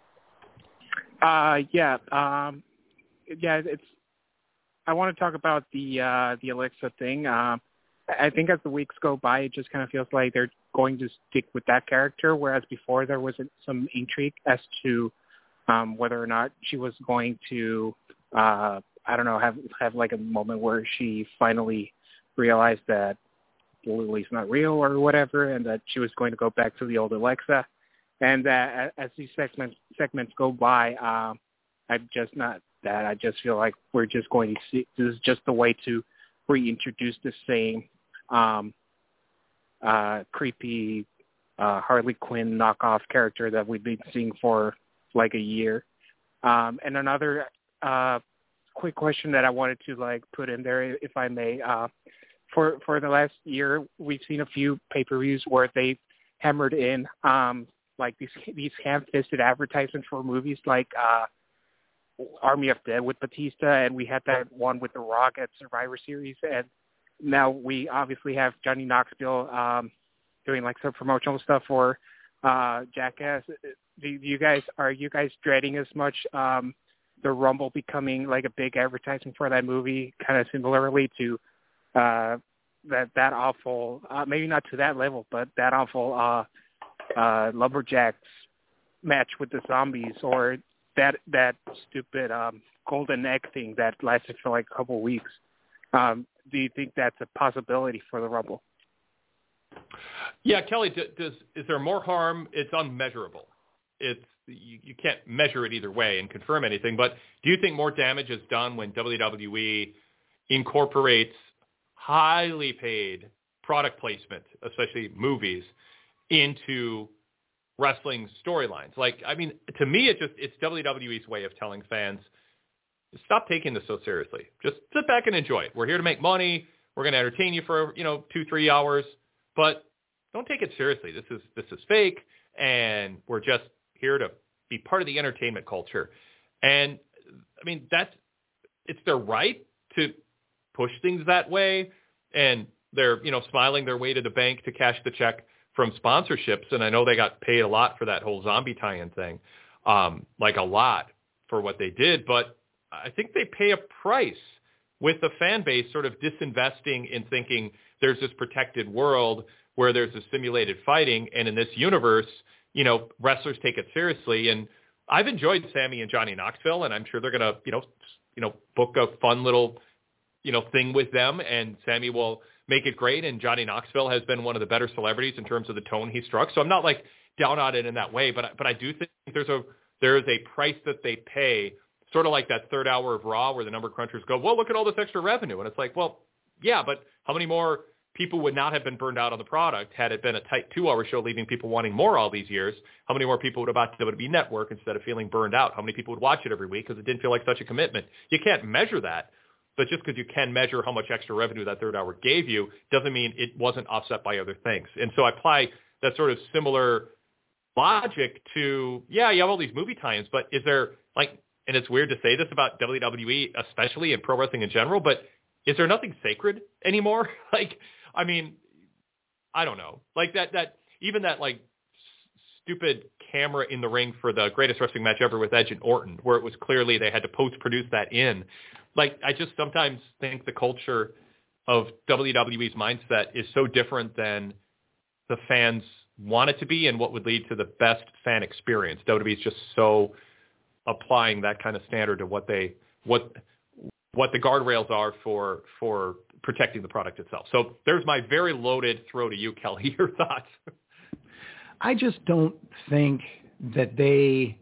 Uh, yeah, um, yeah. It's. I want to talk about the uh, the Alexa thing. Um, I think as the weeks go by, it just kind of feels like they're going to stick with that character, whereas before there was some intrigue as to um, whether or not she was going to, uh, I don't know, have have like a moment where she finally realized that Lily's not real or whatever, and that she was going to go back to the old Alexa. And that as these segments segments go by, um, I'm just not that. I just feel like we're just going to see this is just the way to reintroduce the same um, uh, creepy uh, Harley Quinn knockoff character that we've been seeing for like a year. Um, and another uh, quick question that I wanted to like put in there, if I may, uh, for for the last year, we've seen a few pay-per-views where they hammered in um, like these these ham-fisted advertisements for movies like uh, Army of Dead with Batista, and we had that one with The Rock at Survivor Series, and now we obviously have Johnny Knoxville um, doing like some promotional stuff for uh, Jackass. Do you guys are you guys dreading as much um, the Rumble becoming like a big advertising for that movie, kind of similarly to uh, that that awful, uh, maybe not to that level, but that awful uh, uh, Lumberjacks match with the zombies, or that that stupid um, golden egg thing that lasted for like a couple of weeks? Um, do you think that's a possibility for the Rumble? Yeah, Kelly, does is there more harm? It's unmeasurable. It's you, you can't measure it either way and confirm anything. But do you think more damage is done when W W E incorporates highly paid product placement, especially movies, into wrestling storylines? Like, I mean, to me, it just it's W W E's way of telling fans, stop taking this so seriously. Just sit back and enjoy it. We're here to make money. We're going to entertain you for, you know, two, three hours, but don't take it seriously. This is this is fake, and we're just here to be part of the entertainment culture. And I mean, that's it's their right to push things that way, and they're, you know, smiling their way to the bank to cash the check from sponsorships. And I know they got paid a lot for that whole zombie tie-in thing, um, like a lot for what they did. But I think they pay a price with the fan base sort of disinvesting in thinking there's this protected world where there's a simulated fighting. And in this universe, you know, wrestlers take it seriously. And I've enjoyed Sammy and Johnny Knoxville, and I'm sure they're going to, you know, you know, book a fun little, you know, thing with them, and Sammy will make it great. And Johnny Knoxville has been one of the better celebrities in terms of the tone he struck. So I'm not like down on it in that way, but I, but I do think there's a there is a price that they pay, sort of like that third hour of Raw where the number crunchers go, well, look at all this extra revenue. And it's like, well, yeah, but how many more people would not have been burned out on the product had it been a tight two-hour show, leaving people wanting more all these years? How many more people would have bought W W E Network instead of feeling burned out? How many people would watch it every week because it didn't feel like such a commitment? You can't measure that, but just because you can measure how much extra revenue that third hour gave you doesn't mean it wasn't offset by other things. And so I apply that sort of similar logic to, yeah, you have all these movie tie-ins, but is there, like, and it's weird to say this about W W E, especially in pro wrestling in general, but is there nothing sacred anymore? Like, I mean, I don't know. Like that, that even that like s- stupid camera in the ring for the greatest wrestling match ever with Edge and Orton, where it was clearly they had to post-produce that in. Like, I just sometimes think the culture of W W E's mindset is so different than the fans want it to be and what would lead to the best fan experience. W W E is just so applying that kind of standard to what they what what the guardrails are for for protecting the product itself. So there's my very loaded throw to you, Kelly. Your thoughts? I just don't think that they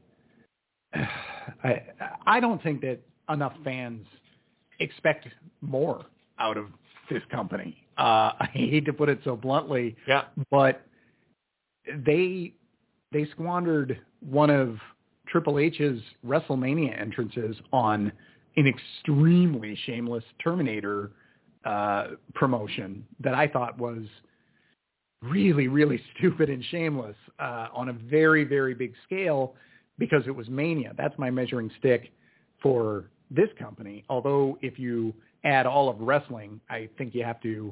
I I don't think that enough fans expect more out of this company. Uh, I hate to put it so bluntly, yeah, but they they squandered one of Triple H's WrestleMania entrances on an extremely shameless Terminator uh, promotion that I thought was really, really stupid and shameless uh, on a very, very big scale because it was Mania. That's my measuring stick for this company. Although if you add all of wrestling, I think you have to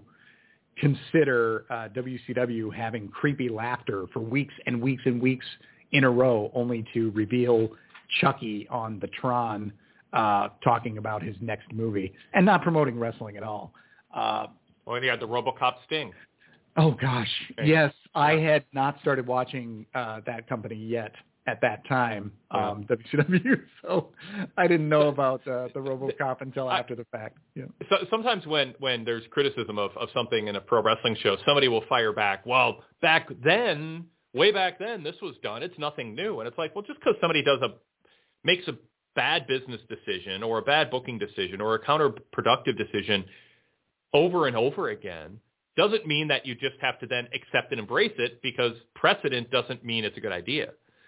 consider uh, W C W having creepy laughter for weeks and weeks and weeks in a row, only to reveal Chucky on the Tron uh, talking about his next movie and not promoting wrestling at all. Uh, well, you had the RoboCop Sting. Oh, gosh. Okay. Yes, Yeah. I had not started watching uh, that company yet at that time, um, W C W, so I didn't know about uh, the RoboCop until I, after the fact. Yeah. So sometimes when, when there's criticism of, of something in a pro wrestling show, somebody will fire back, well, back then, way back then, this was done. It's nothing new. And it's like, well, just because somebody does a makes a bad business decision or a bad booking decision or a counterproductive decision over and over again doesn't mean that you just have to then accept and embrace it, because precedent doesn't mean it's a good idea.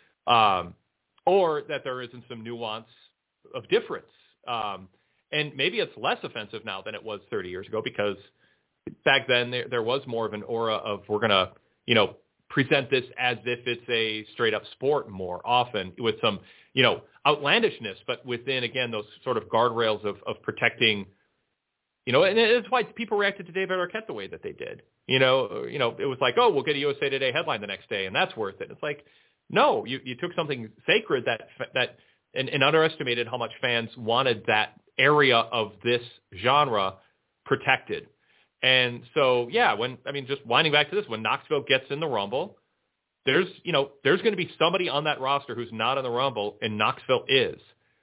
Um, or that there isn't some nuance of difference. Um, and maybe it's less offensive now than it was thirty years ago, because back then there, there was more of an aura of, we're going to, you know, present this as if it's a straight up sport more often, with some, you know, outlandishness, but within, again, those sort of guardrails of, of protecting, you know, and it's why people reacted to David Arquette the way that they did. You know, you know, it was like, oh, we'll get a U S A Today headline the next day, and that's worth it. It's like, no, you, you took something sacred that that and, and underestimated how much fans wanted that area of this genre protected. And so, yeah, when I mean, just winding back to this, when Knoxville gets in the Rumble, there's you know there's going to be somebody on that roster who's not in the Rumble, and Knoxville is.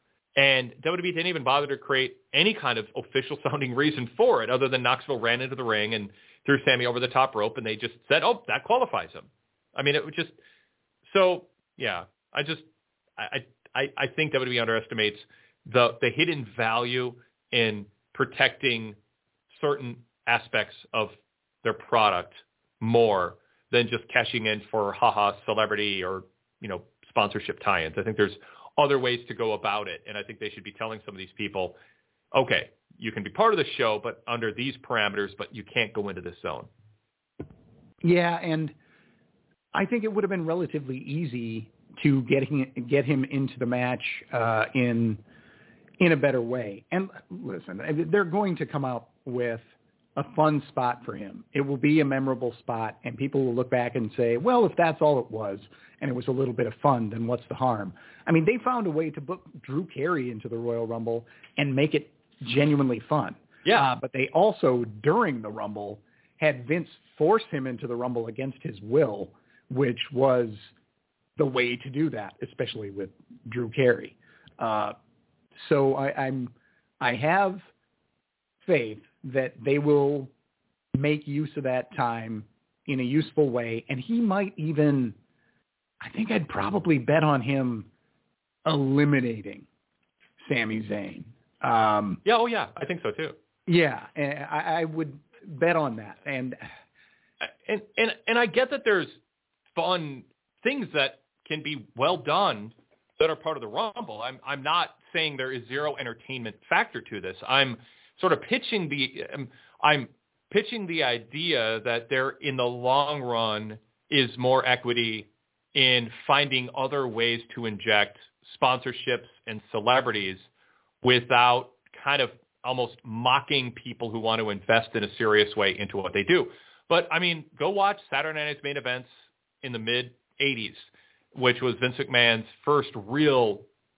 And W W E didn't even bother to create any kind of official sounding reason for it, other than Knoxville ran into the ring and threw Sammy over the top rope, and they just said, oh, that qualifies him. I mean, it was just. So, yeah, I just I, I, I think W W E underestimates the, the hidden value in protecting certain aspects of their product more than just cashing in for haha celebrity or, you know, sponsorship tie-ins. I think there's other ways to go about it, and I think they should be telling some of these people, okay, you can be part of the show, but under these parameters, but you can't go into this zone. Yeah, and I think it would have been relatively easy to get him, get him into the match uh, in in a better way. And listen, they're going to come out with a fun spot for him. It will be a memorable spot, and people will look back and say, well, if that's all it was, and it was a little bit of fun, then what's the harm? I mean, they found a way to book Drew Carey into the Royal Rumble and make it genuinely fun. Yeah. Uh, but they also, during the Rumble, had Vince force him into the Rumble against his will, which was the way to do that, especially with Drew Carey. Uh, so I, I'm, I have faith that they will make use of that time in a useful way, and he might even, I think I'd probably bet on him eliminating Sami Zayn. Um, yeah, oh yeah, I think so too. Yeah, I, I would bet on that, and and and and I get that there's fun things that can be well done that are part of the Rumble. I'm I'm not saying there is zero entertainment factor to this. I'm sort of pitching the um, I'm pitching the idea that there in the long run is more equity in finding other ways to inject sponsorships and celebrities without kind of almost mocking people who want to invest in a serious way into what they do. But I mean, go watch Saturday Night's Main Events in the mid eighties, which was Vince McMahon's first real,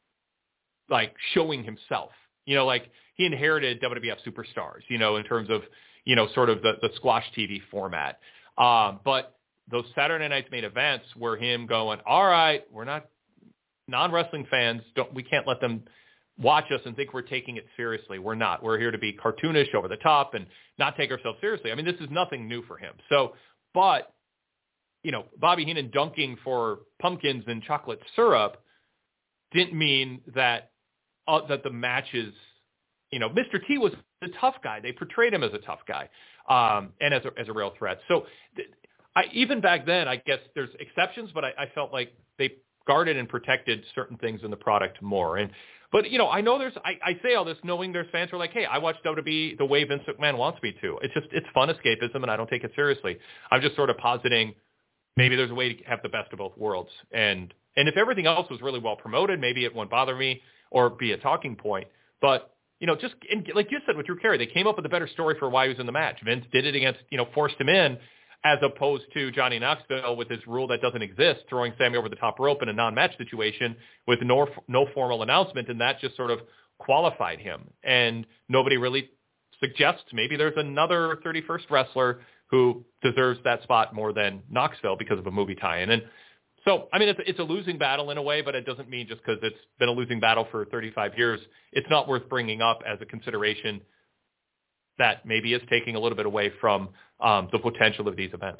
like, showing himself. You know, like, he inherited W W F Superstars, you know, in terms of, you know, sort of the, the squash T V format. Um, but those Saturday Night's Main Events were him going, all right, we're not, non-wrestling fans, don't we can't let them watch us and think we're taking it seriously. We're not. We're here to be cartoonish, over the top, and not take ourselves seriously. I mean, this is nothing new for him. So, but, you know, Bobby Heenan dunking for pumpkins and chocolate syrup didn't mean that uh, that the matches, you know, Mister T was the tough guy. They portrayed him as a tough guy um, and as a, as a real threat. So th- I, even back then, I guess there's exceptions, but I, I felt like they guarded and protected certain things in the product more. And But, you know, I know there's, I, I say all this knowing there's fans who are like, hey, I watch W W E the way Vince McMahon wants me to. It's just, it's fun escapism, and I don't take it seriously. I'm just sort of positing maybe there's a way to have the best of both worlds. And and if everything else was really well promoted, maybe it won't bother me or be a talking point. But, you know, just in, like you said with Drew Carey, they came up with a better story for why he was in the match. Vince did it against, you know, forced him in, as opposed to Johnny Knoxville with his rule that doesn't exist, throwing Sammy over the top rope in a non-match situation with no no formal announcement, and that just sort of qualified him. And nobody really suggests maybe there's another thirty-first wrestler who deserves that spot more than Knoxville because of a movie tie-in. And so, I mean, it's, it's a losing battle in a way, but it doesn't mean just because it's been a losing battle for thirty-five years, it's not worth bringing up as a consideration that maybe is taking a little bit away from um, the potential of these events.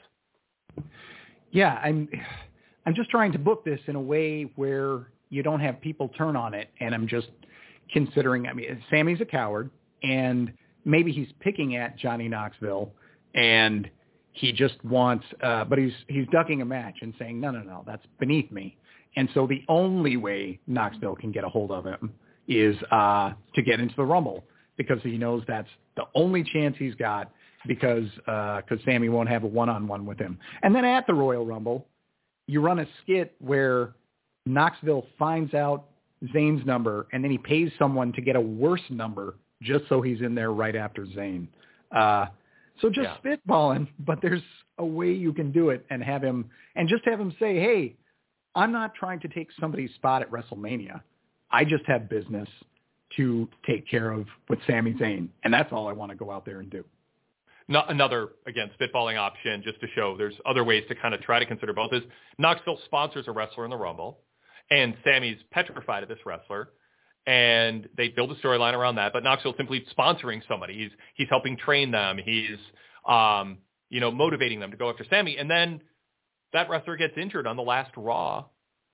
Yeah, I'm I'm just trying to book this in a way where you don't have people turn on it, and I'm just considering, I mean, Sammy's a coward, and maybe he's picking at Johnny Knoxville, and he just wants, uh, but he's he's ducking a match and saying, no, no, no, that's beneath me. And so the only way Knoxville can get a hold of him is uh, to get into the Rumble, because he knows that's the only chance he's got, because uh, cause Sammy won't have a one-on-one with him. And then at the Royal Rumble, you run a skit where Knoxville finds out Zayn's number, and then he pays someone to get a worse number just so he's in there right after Zayn. Uh, so just yeah. spitballing, but there's a way you can do it and have him, and just have him say, hey, I'm not trying to take somebody's spot at WrestleMania. I just have business to take care of with Sami Zayn, and that's all I want to go out there and do. Not another, again, spitballing option, just to show there's other ways to kind of try to consider both, is Knoxville sponsors a wrestler in the Rumble, and Sammy's petrified of this wrestler, and they build a storyline around that, but Knoxville simply sponsoring somebody. He's he's helping train them. He's, um, you know, motivating them to go after Sammy, and then that wrestler gets injured on the last Raw,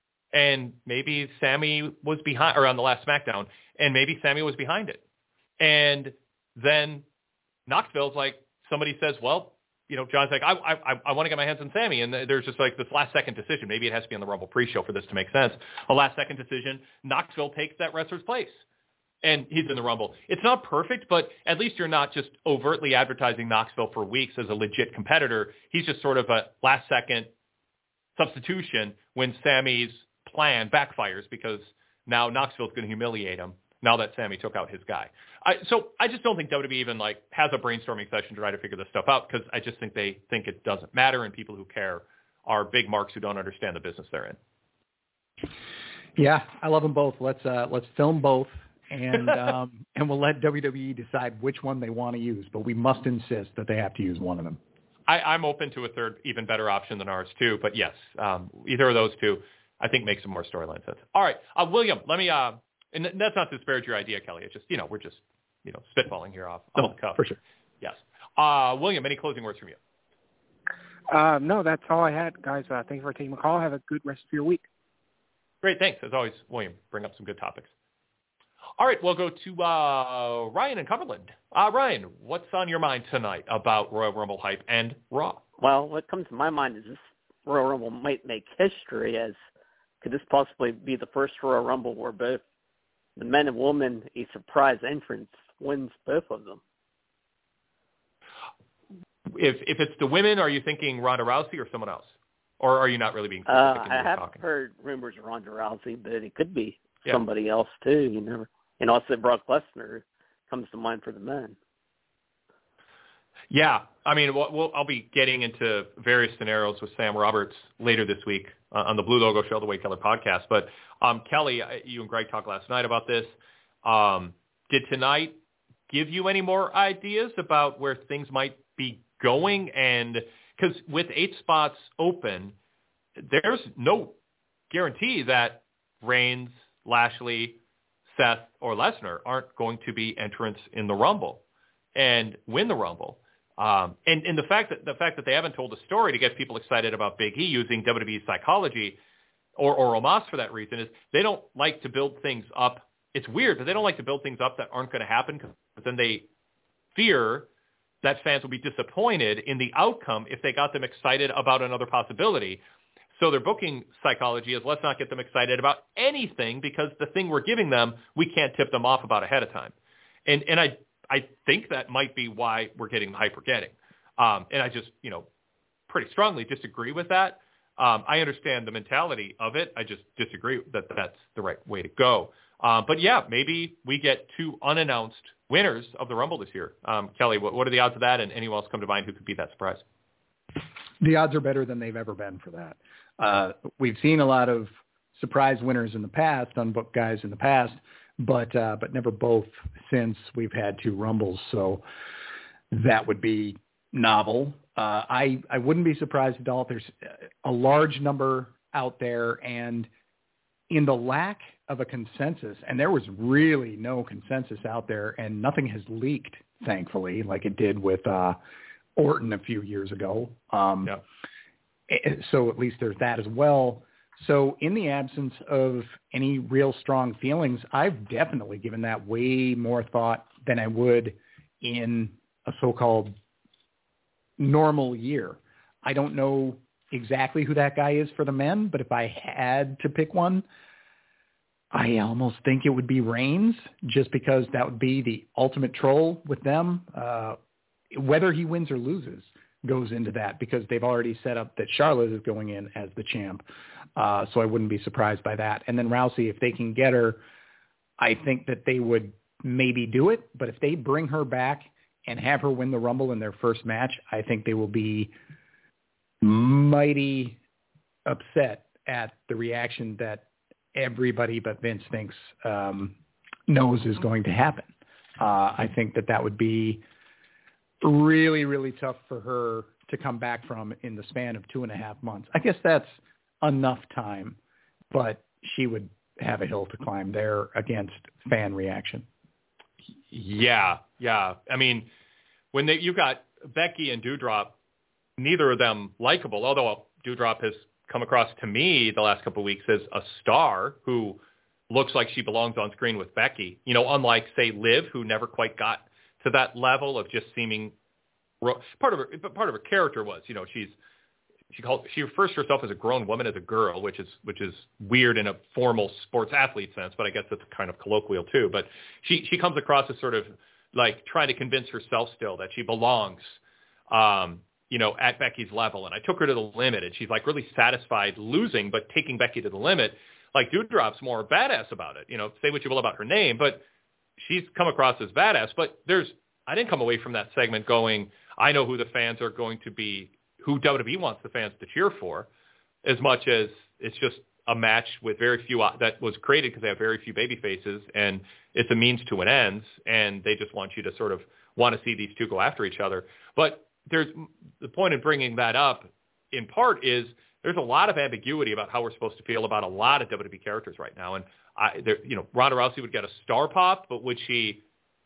and maybe Sammy was behind, or on the last SmackDown, and maybe Sammy was behind it. And then Knoxville's like, somebody says, well, you know, John's like, I I, I want to get my hands on Sammy. And there's just like this last second decision. Maybe it has to be on the Rumble pre-show for this to make sense. A last second decision. Knoxville takes that wrestler's place, and he's in the Rumble. It's not perfect, but at least you're not just overtly advertising Knoxville for weeks as a legit competitor. He's just sort of a last second substitution when Sammy's plan backfires, because now Knoxville's going to humiliate him now that Sammy took out his guy. I, so I just don't think W W E even like has a brainstorming session to try to figure this stuff out, because I just think they think it doesn't matter, and people who care are big marks who don't understand the business they're in. Yeah, I love them both. Let's uh, let's film both, and um, and we'll let W W E decide which one they want to use, but we must insist that they have to use one of them. I, I'm open to a third, even better option than ours too, but yes, um, either of those two I think makes some more storyline sense. All right, uh, William, let me, uh, and that's not to disparage your idea, Kelly. It's just, you know, we're just, you know, spitballing here off, off oh, the cuff. For sure. Yes. Uh, William, any closing words from you? Uh, no, that's all I had, guys. Uh, thank you for taking the call. Have a good rest of your week. Great, thanks. As always, William, bring up some good topics. All right, we'll go to uh, Ryan in Cumberland. Uh, Ryan, what's on your mind tonight about Royal Rumble hype and Raw? Well, what comes to my mind is this Royal Rumble might make history, as could this possibly be the first Royal Rumble where both the men and women, a surprise entrance, wins both of them? If if it's the women, are you thinking Ronda Rousey or someone else? Or are you not really being specific? Uh, in I have talking? heard rumors of Ronda Rousey, but it could be yeah. somebody else too. You never, and also Brock Lesnar comes to mind for the men. Yeah, I mean, we'll, we'll, I'll be getting into various scenarios with Sam Roberts later this week uh, on the Blue Logo Show, the Wade Keller podcast. But um, Kelly, you and Greg talked last night about this. Um, did tonight give you any more ideas about where things might be going? And because with eight spots open, there's no guarantee that Reigns, Lashley, Seth, or Lesnar aren't going to be entrants in the Rumble and win the Rumble. Um, and, and the fact that the fact that they haven't told a story to get people excited about Big E using W W E psychology or, or Omos for that reason is they don't like to build things up. It's weird, but they don't like to build things up that aren't going to happen, because then they fear that fans will be disappointed in the outcome if they got them excited about another possibility. So their booking psychology is let's not get them excited about anything because the thing we're giving them, we can't tip them off about ahead of time. And and I I think that might be why we're getting the hype we're getting. Um, and I just, you know, pretty strongly disagree with that. Um, I understand the mentality of it. I just disagree that that's the right way to go. Um, but yeah, maybe we get two unannounced winners of the Rumble this year. Um, Kelly, what, what are the odds of that? And anyone else come to mind who could be that surprise? The odds are better than they've ever been for that. Uh, we've seen a lot of surprise winners in the past, unbooked guys in the past, but uh, but never both since we've had two Rumbles. So that would be novel. Uh, I, I wouldn't be surprised at all if there's a large number out there, and in the lack of a consensus, and there was really no consensus out there, and nothing has leaked, thankfully, like it did with uh, Orton a few years ago. Um, yeah. So at least there's that as well. So in the absence of any real strong feelings, I've definitely given that way more thought than I would in a so-called normal year. I don't know exactly who that guy is for the men, but if I had to pick one, I almost think it would be Reigns, just because that would be the ultimate troll with them. Uh, whether he wins or loses goes into that, because they've already set up that Charlotte is going in as the champ. Uh, so I wouldn't be surprised by that. And then Rousey, if they can get her, I think that they would maybe do it. But if they bring her back and have her win the Rumble in their first match, I think they will be mighty upset at the reaction that everybody but Vince thinks um, knows is going to happen. Uh, I think that that would be really, really tough for her to come back from in the span of two and a half months. I guess that's enough time, but she would have a hill to climb there against fan reaction. Yeah, yeah. I mean, when they, you've got Becky and Doudrop, neither of them likable, although Doudrop has come across to me the last couple of weeks as a star who looks like she belongs on screen with Becky, you know, unlike, say, Liv, who never quite got to that level of just seeming part of her, but part of her character was, you know, she's, she called, she refers to herself as a grown woman, as a girl, which is, which is weird in a formal sports athlete sense, but I guess that's kind of colloquial too. But she, she comes across as sort of like trying to convince herself still that she belongs, um, you know, at Becky's level. And I took her to the limit, and she's like really satisfied losing, but taking Becky to the limit. Like Doudrop's more badass about it, you know, say what you will about her name, but she's come across as badass. But there's, I didn't come away from that segment going, I know who the fans are going to be, who W W E wants the fans to cheer for, as much as it's just a match with very few, that was created because they have very few baby faces, and it's a means to an end, and they just want you to sort of want to see these two go after each other. But there's the point of bringing that up in part is there's a lot of ambiguity about how we're supposed to feel about a lot of W W E characters right now. And I, there, you know, Ronda Rousey would get a star pop, but would she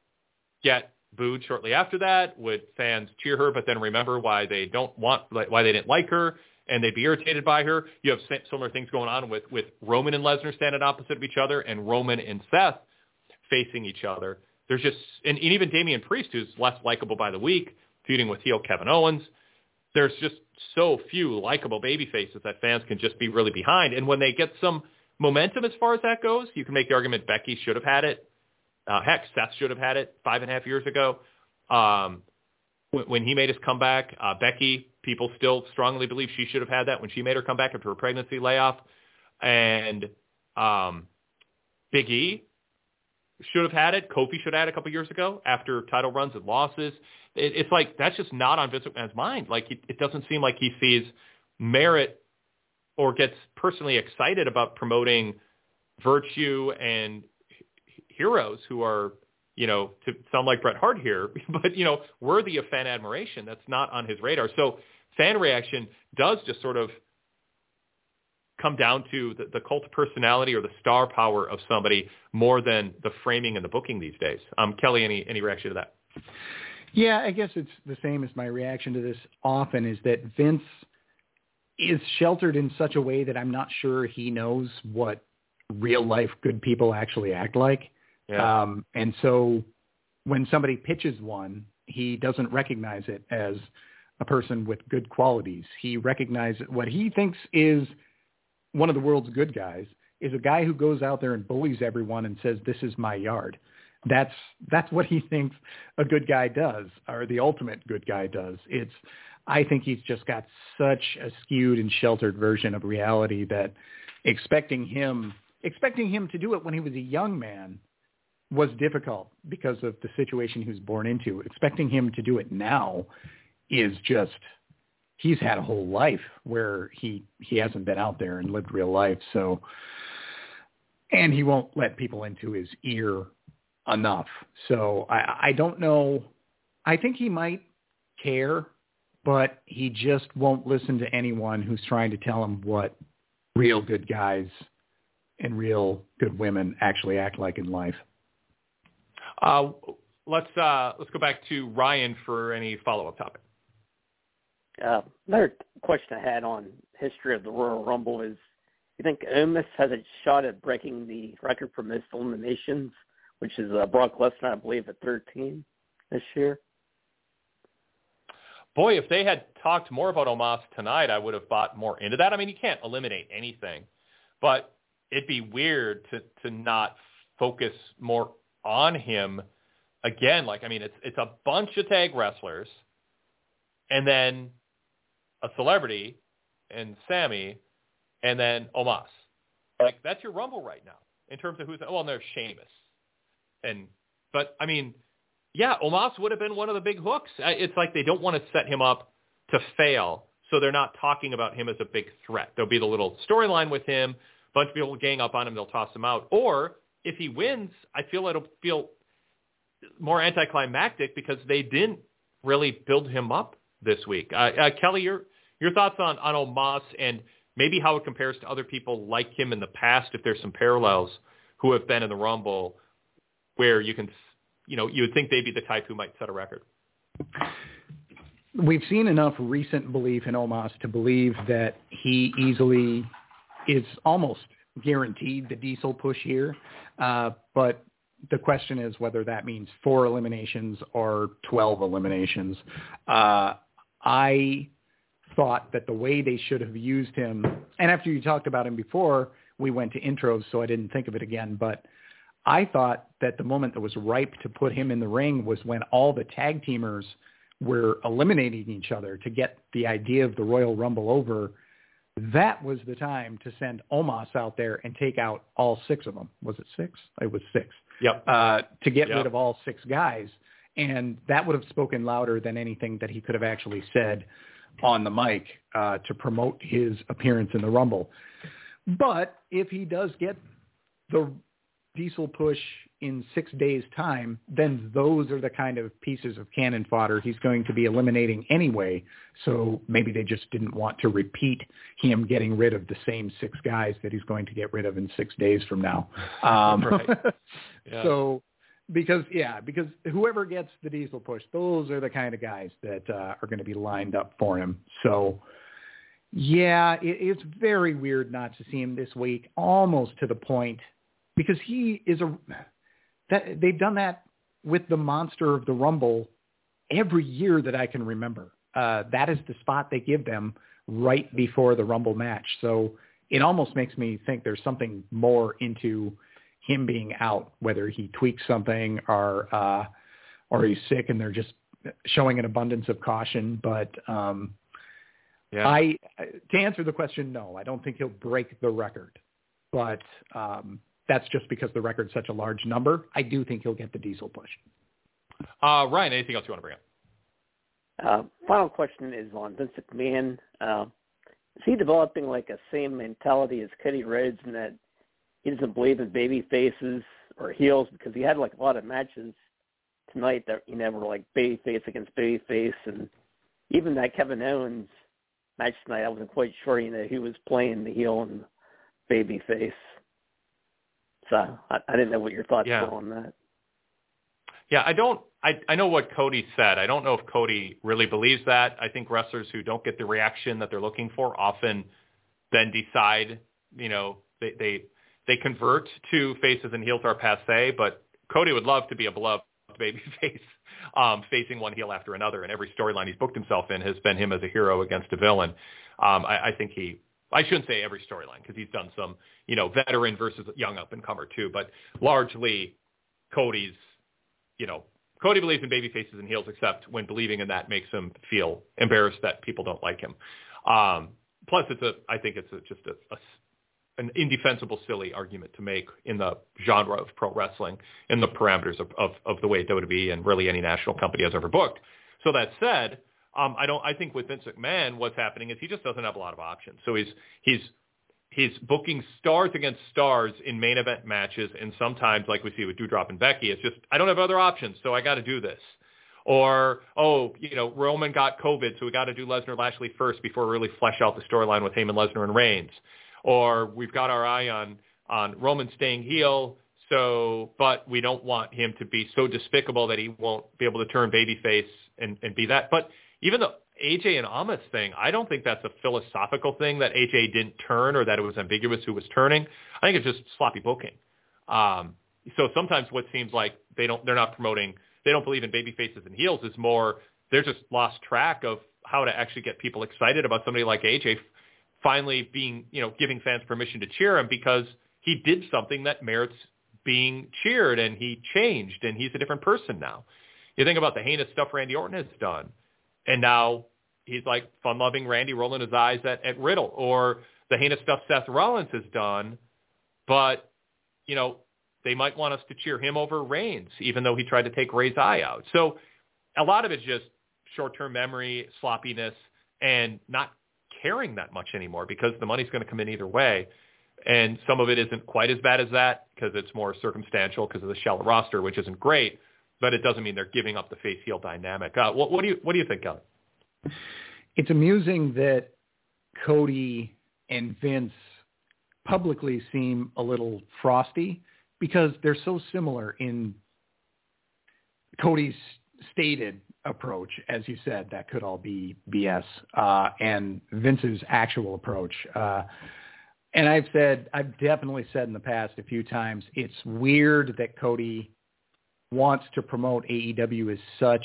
get booed shortly after that? Would fans cheer her, but then remember why they don't want, why they didn't like her, and they'd be irritated by her? You have similar things going on with, with Roman and Lesnar standing opposite of each other, and Roman and Seth facing each other. There's just, and, and even Damian Priest, who's less likable by the week, feuding with heel Kevin Owens. There's just so few likable baby faces that fans can just be really behind. And when they get some momentum as far as that goes, you can make the argument Becky should have had it. Uh, heck, Seth should have had it five and a half years ago. Um, when, when he made his comeback, uh, Becky, people still strongly believe she should have had that when she made her comeback after her pregnancy layoff. And um, Big E should have had it. Kofi should have had it a couple years ago after title runs and losses. It, it's like that's just not on Vince McMahon's mind. Like it, it doesn't seem like he sees merit or gets personally excited about promoting virtue and heroes who are, you know, to sound like Bret Hart here, but, you know, worthy of fan admiration. That's not on his radar. So fan reaction does just sort of come down to the, the cult of personality or the star power of somebody more than the framing and the booking these days. Um, Kelly, any, any reaction to that? Yeah, I guess it's the same as my reaction to this often, is that Vince is sheltered in such a way that I'm not sure he knows what real life good people actually act like. Yeah. Um, and so when somebody pitches one, he doesn't recognize it as a person with good qualities. He recognizes what he thinks is one of the world's good guys is a guy who goes out there and bullies everyone and says, this is my yard. That's that's what he thinks a good guy does, or the ultimate good guy does. It's I think he's just got such a skewed and sheltered version of reality that expecting him expecting him to do it when he was a young man was difficult because of the situation he was born into. Expecting him to do it now is just, he's had a whole life where he, he hasn't been out there and lived real life. So, and he won't let people into his ear enough. So I, I don't know. I think he might care, but he just won't listen to anyone who's trying to tell him what real good guys and real good women actually act like in life. Uh, let's uh, let's go back to Ryan for any follow-up topic. Uh, another question I had on history of the Royal Rumble is, you think Omos has a shot at breaking the record for most eliminations, which is uh, Brock Lesnar, I believe, at thirteen this year? Boy, if they had talked more about Omos tonight, I would have bought more into that. I mean, you can't eliminate anything, but it'd be weird to, to not focus more on him again. Like, I mean, it's it's a bunch of tag wrestlers and then a celebrity and Sammy and then Omos. Like, that's your Rumble right now in terms of who's, well, and there's Sheamus. And, but, I mean, yeah, Omos would have been one of the big hooks. It's like they don't want to set him up to fail, so they're not talking about him as a big threat. There'll be the little storyline with him, a bunch of people will gang up on him, they'll toss him out. Or if he wins, I feel it'll feel more anticlimactic because they didn't really build him up this week. Uh, uh, Kelly, your your thoughts on, on Omos and maybe how it compares to other people like him in the past, if there's some parallels who have been in the Rumble where you can, you know, you would think they'd be the type who might set a record. We've seen enough recent belief in Omos to believe that he easily is almost guaranteed the Diesel push here. Uh, but the question is whether that means four eliminations or twelve eliminations. Uh, I thought that the way they should have used him, and after you talked about him before, we went to intros, so I didn't think of it again, but I thought that the moment that was ripe to put him in the ring was when all the tag teamers were eliminating each other to get the idea of the Royal Rumble over. That was the time to send Omos out there and take out all six of them. Was it six? It was six. Yep. Uh, to get yep. rid of all six guys. And that would have spoken louder than anything that he could have actually said on the mic uh, to promote his appearance in the Rumble. But if he does get the Diesel push in six days' time, then those are the kind of pieces of cannon fodder he's going to be eliminating anyway. So maybe they just didn't want to repeat him getting rid of the same six guys that he's going to get rid of in six days from now. Um, right. Yeah. So because, yeah, because whoever gets the Diesel push, those are the kind of guys that uh, are going to be lined up for him. So, yeah, it, it's very weird not to see him this week, almost to the point, because he is a that they've done that with the monster of the Rumble every year that I can remember. Uh, that is the spot they give them right before the Rumble match. So it almost makes me think there's something more into him being out, whether he tweaks something or uh, or he's sick and they're just showing an abundance of caution. But um, yeah. I, to answer the question, no, I don't think he'll break the record. But um, that's just because the record's such a large number. I do think he'll get the Diesel push. Uh, Ryan, anything else you want to bring up? Uh, final question is on Vince McMahon. Uh, is he developing like a same mentality as Cody Rhodes in that he doesn't believe in baby faces or heels? Because he had like a lot of matches tonight that, you know, were like baby face against baby face. And even that Kevin Owens match tonight, I wasn't quite sure, you know, who was playing the heel and baby face. So I, I didn't know what your thoughts yeah. were on that. Yeah, I don't. I, I know what Cody said. I don't know if Cody really believes that. I think wrestlers who don't get the reaction that they're looking for often then decide, you know, they they, they convert to faces and heels are passe. But Cody would love to be a beloved baby face, um, facing one heel after another. And every storyline he's booked himself in has been him as a hero against a villain. Um, I, I think he I shouldn't say every storyline because he's done some, you know, veteran versus young up-and-comer too, but largely Cody's, you know, Cody believes in baby faces and heels, except when believing in that makes him feel embarrassed that people don't like him. Um, plus, it's a, I think it's a, just a, a, an indefensible, silly argument to make in the genre of pro wrestling, in the parameters of, of, of the way W W E and really any national company has ever booked. So that said, um, I don't. I think with Vince McMahon, what's happening is he just doesn't have a lot of options. So he's he's he's booking stars against stars in main event matches, and sometimes, like we see with Doudrop and Becky, it's just, I don't have other options, so I got to do this. Or, oh, you know, Roman got COVID, so we got to do Lesnar Lashley first before we really flesh out the storyline with Heyman, Lesnar, and Reigns. Or we've got our eye on, on Roman staying heel, so, but we don't want him to be so despicable that he won't be able to turn babyface and, and be that. But even the A J and Amos thing, I don't think that's a philosophical thing that A J didn't turn or that it was ambiguous who was turning. I think it's just sloppy booking. Um, so sometimes what seems like they don't, they're not promoting, they don't believe in baby faces and heels is more, they're just lost track of how to actually get people excited about somebody like A J finally being, you know, giving fans permission to cheer him because he did something that merits being cheered and he changed and he's a different person now. You think about the heinous stuff Randy Orton has done. And now he's like fun-loving Randy rolling his eyes at, at Riddle, or the heinous stuff Seth Rollins has done. But, you know, they might want us to cheer him over Reigns, even though he tried to take Ray's eye out. So a lot of it's just short-term memory, sloppiness, and not caring that much anymore because the money's going to come in either way. And some of it isn't quite as bad as that because it's more circumstantial because of the shallow roster, which isn't great. But it doesn't mean they're giving up the face heel dynamic. Uh, what, what do you what do you think, Kelly? It's amusing that Cody and Vince publicly seem a little frosty because they're so similar in Cody's stated approach, as you said, that could all be B S, uh, and Vince's actual approach. Uh, and I've said, I've definitely said in the past a few times, it's weird that Cody wants to promote A E W as such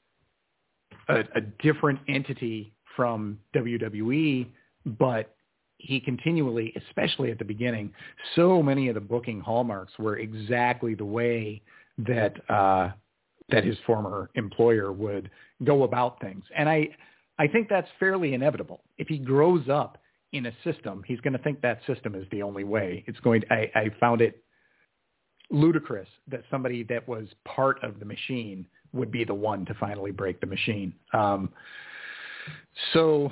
a, a different entity from W W E, but he continually, especially at the beginning, so many of the booking hallmarks were exactly the way that uh, that his former employer would go about things. And I, I think that's fairly inevitable. If he grows up in a system, he's going to think that system is the only way. It's going to, I, I found it ludicrous that somebody that was part of the machine would be the one to finally break the machine. Um, so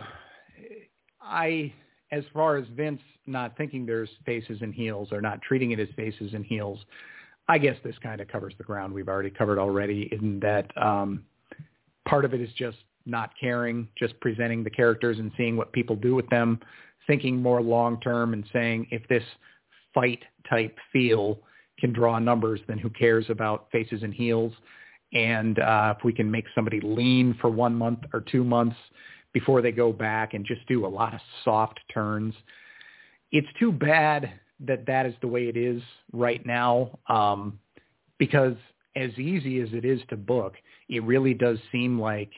I, as far as Vince not thinking there's faces and heels or not treating it as faces and heels, I guess this kind of covers the ground we've already covered already in that um, part of it is just not caring, just presenting the characters and seeing what people do with them, thinking more long-term and saying if this fight type feel can draw numbers, then who cares about faces and heels? And uh, if we can make somebody lean for one month or two months before they go back and just do a lot of soft turns. It's too bad that that is the way it is right now, um, because as easy as it is to book, it really does seem like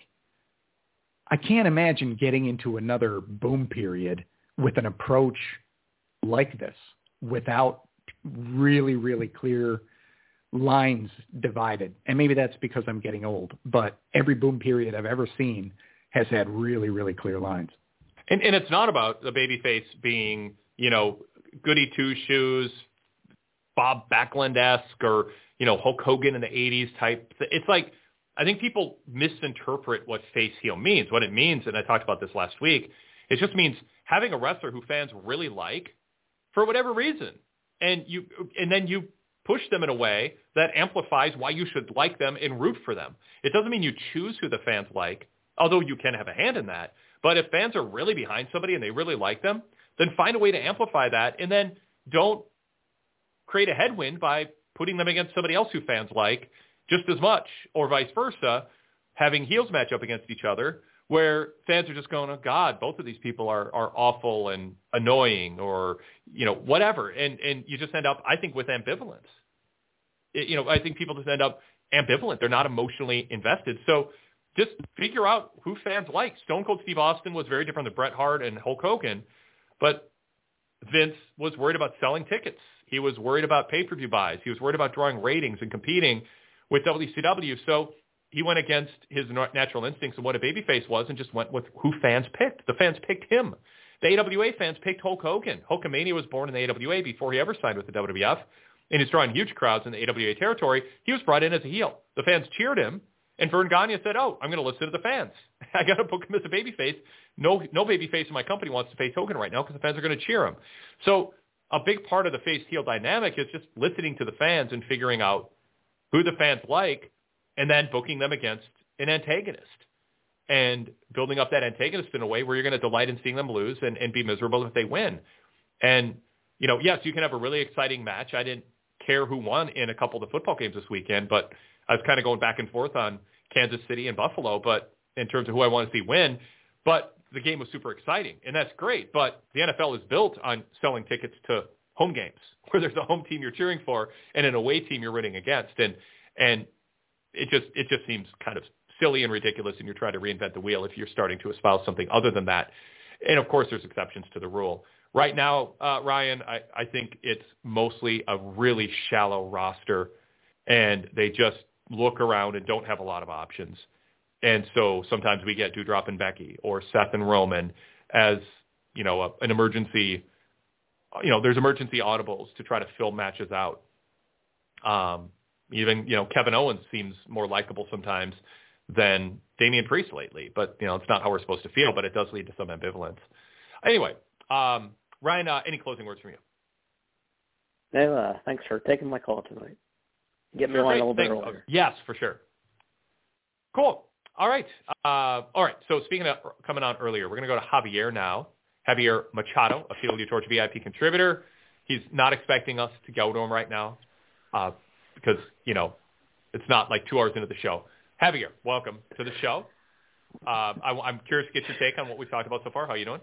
I can't imagine getting into another boom period with an approach like this without really, really clear lines divided. And maybe that's because I'm getting old, but every boom period I've ever seen has had really, really clear lines. And, and it's not about the babyface being, you know, goody two-shoes, Bob Backlund-esque or, you know, Hulk Hogan in the eighties type. It's like, I think people misinterpret what face heel means. What it means, and I talked about this last week, it just means having a wrestler who fans really like for whatever reason. And you, and then you push them in a way that amplifies why you should like them and root for them. It doesn't mean you choose who the fans like, although you can have a hand in that. But if fans are really behind somebody and they really like them, then find a way to amplify that, and then don't create a headwind by putting them against somebody else who fans like just as much, or vice versa, having heels match up against each other, where fans are just going, oh, God, both of these people are, are awful and annoying or, you know, whatever. And and you just end up, I think, with ambivalence. It, you know, I think people just end up ambivalent. They're not emotionally invested. So just figure out who fans like. Stone Cold Steve Austin was very different than Bret Hart and Hulk Hogan. But Vince was worried about selling tickets. He was worried about pay-per-view buys. He was worried about drawing ratings and competing with W C W. So he went against his natural instincts and what a babyface was and just went with who fans picked. The fans picked him. The A W A fans picked Hulk Hogan. Hulkamania was born in the A W A before he ever signed with the W W F, and he's drawing huge crowds in the A W A territory. He was brought in as a heel. The fans cheered him, and Vern Gagne said, oh, I'm going to listen to the fans. I got to book him as a babyface. No, no babyface in my company wants to face Hogan right now because the fans are going to cheer him. So a big part of the face-heel dynamic is just listening to the fans and figuring out who the fans like and then booking them against an antagonist and building up that antagonist in a way where you're going to delight in seeing them lose and, and be miserable if they win. And, you know, yes, you can have a really exciting match. I didn't care who won in a couple of the football games this weekend, but I was kind of going back and forth on Kansas City and Buffalo, but in terms of who I want to see win. But the game was super exciting, and that's great. But the N F L is built on selling tickets to home games where there's a home team you're cheering for and an away team you're rooting against. And and it just it just seems kind of silly and ridiculous, and you're trying to reinvent the wheel if you're starting to espouse something other than that. And, of course, there's exceptions to the rule. Right now, uh, Ryan, I, I think it's mostly a really shallow roster, and they just look around and don't have a lot of options. And so sometimes we get Doudrop and Becky or Seth and Roman as, you know, a, an emergency, you know, there's emergency audibles to try to fill matches out. Um, even, you know, Kevin Owens seems more likable sometimes than Damian Priest lately, but, you know, it's not how we're supposed to feel, but it does lead to some ambivalence. Anyway, um, Ryan, uh, any closing words from you? No, uh, thanks for taking my call tonight. Get me on a little bit earlier. Yes, for sure. Cool. All right. Uh, all right. So speaking of coming on earlier, we're going to go to Javier now. Javier Machado, a Field of Your Torch V I P contributor. He's not expecting us to go to him right now uh, because, you know, it's not like two hours into the show. Javier, welcome to the show. Uh, I, I'm curious to get your take on what we've talked about so far. How are you doing?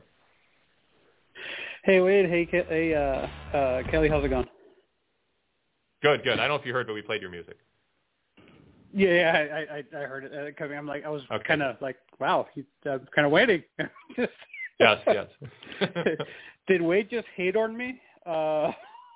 Hey, Wade. Hey, Ke- hey uh, uh, Kelly. How's it going? Good, good. I don't know if you heard, but we played your music. Yeah, yeah, I, I, I heard it uh, coming. I'm like, I was okay. kind of like, wow, he, uh, kind of waiting. just, yes, yes. Did Wade just hate on me? Uh,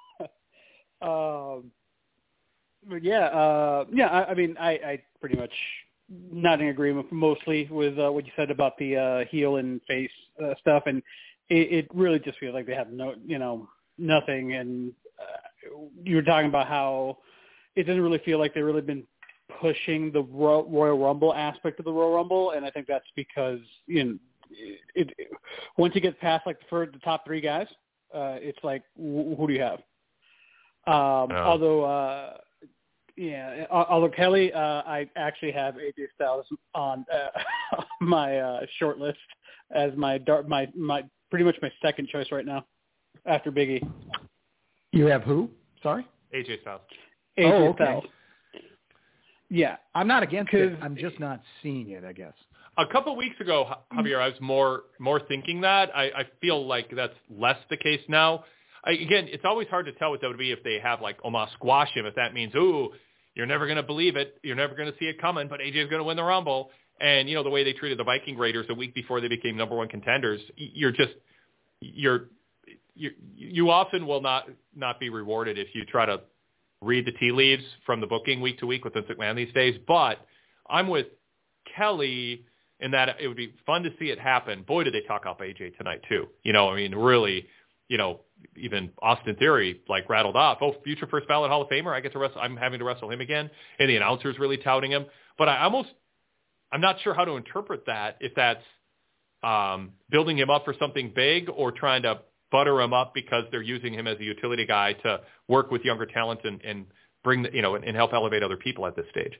um, but yeah, uh, yeah. I, I mean, I, I pretty much not in agreement mostly with uh, what you said about the uh, heel and face uh, stuff, and it, it really just feels like they have no, you know, nothing. And uh, you were talking about how it doesn't really feel like they've really been pushing the Royal Rumble aspect of the Royal Rumble, and I think that's because, you know, it, it, once you get past like for the top three guys, uh, it's like wh- who do you have? Um, oh. Although, uh, yeah, although Kelly, uh, I actually have A J Styles on uh, my uh, short list as my dark, my my pretty much my second choice right now after Big E. You have who? Sorry, A J Styles. A J oh, okay. Styles. Yeah, I'm not against it. I'm just not seeing it, I guess. A couple of weeks ago, Javier, I was more more thinking that. I, I feel like that's less the case now. I, again, it's always hard to tell with W W E if they have like Omos squash him, if that means, ooh, you're never going to believe it. You're never going to see it coming, but A J's going to win the Rumble. And, you know, the way they treated the Viking Raiders a week before they became number one contenders, you're just, you're, you you often will not, not be rewarded if you try to read the tea leaves from the booking week to week with Vince McMahon these days. But I'm with Kelly in that it would be fun to see it happen. Boy, did they talk up A J tonight too. You know, I mean, really, you know, even Austin Theory like rattled off, oh, future first ballot Hall of Famer. I get to wrestle. I'm having to wrestle him again. And the announcer's really touting him. But I almost, I'm not sure how to interpret that. If that's um, building him up for something big or trying to butter him up because they're using him as a utility guy to work with younger talent and, and bring the, you know, and, and help elevate other people at this stage.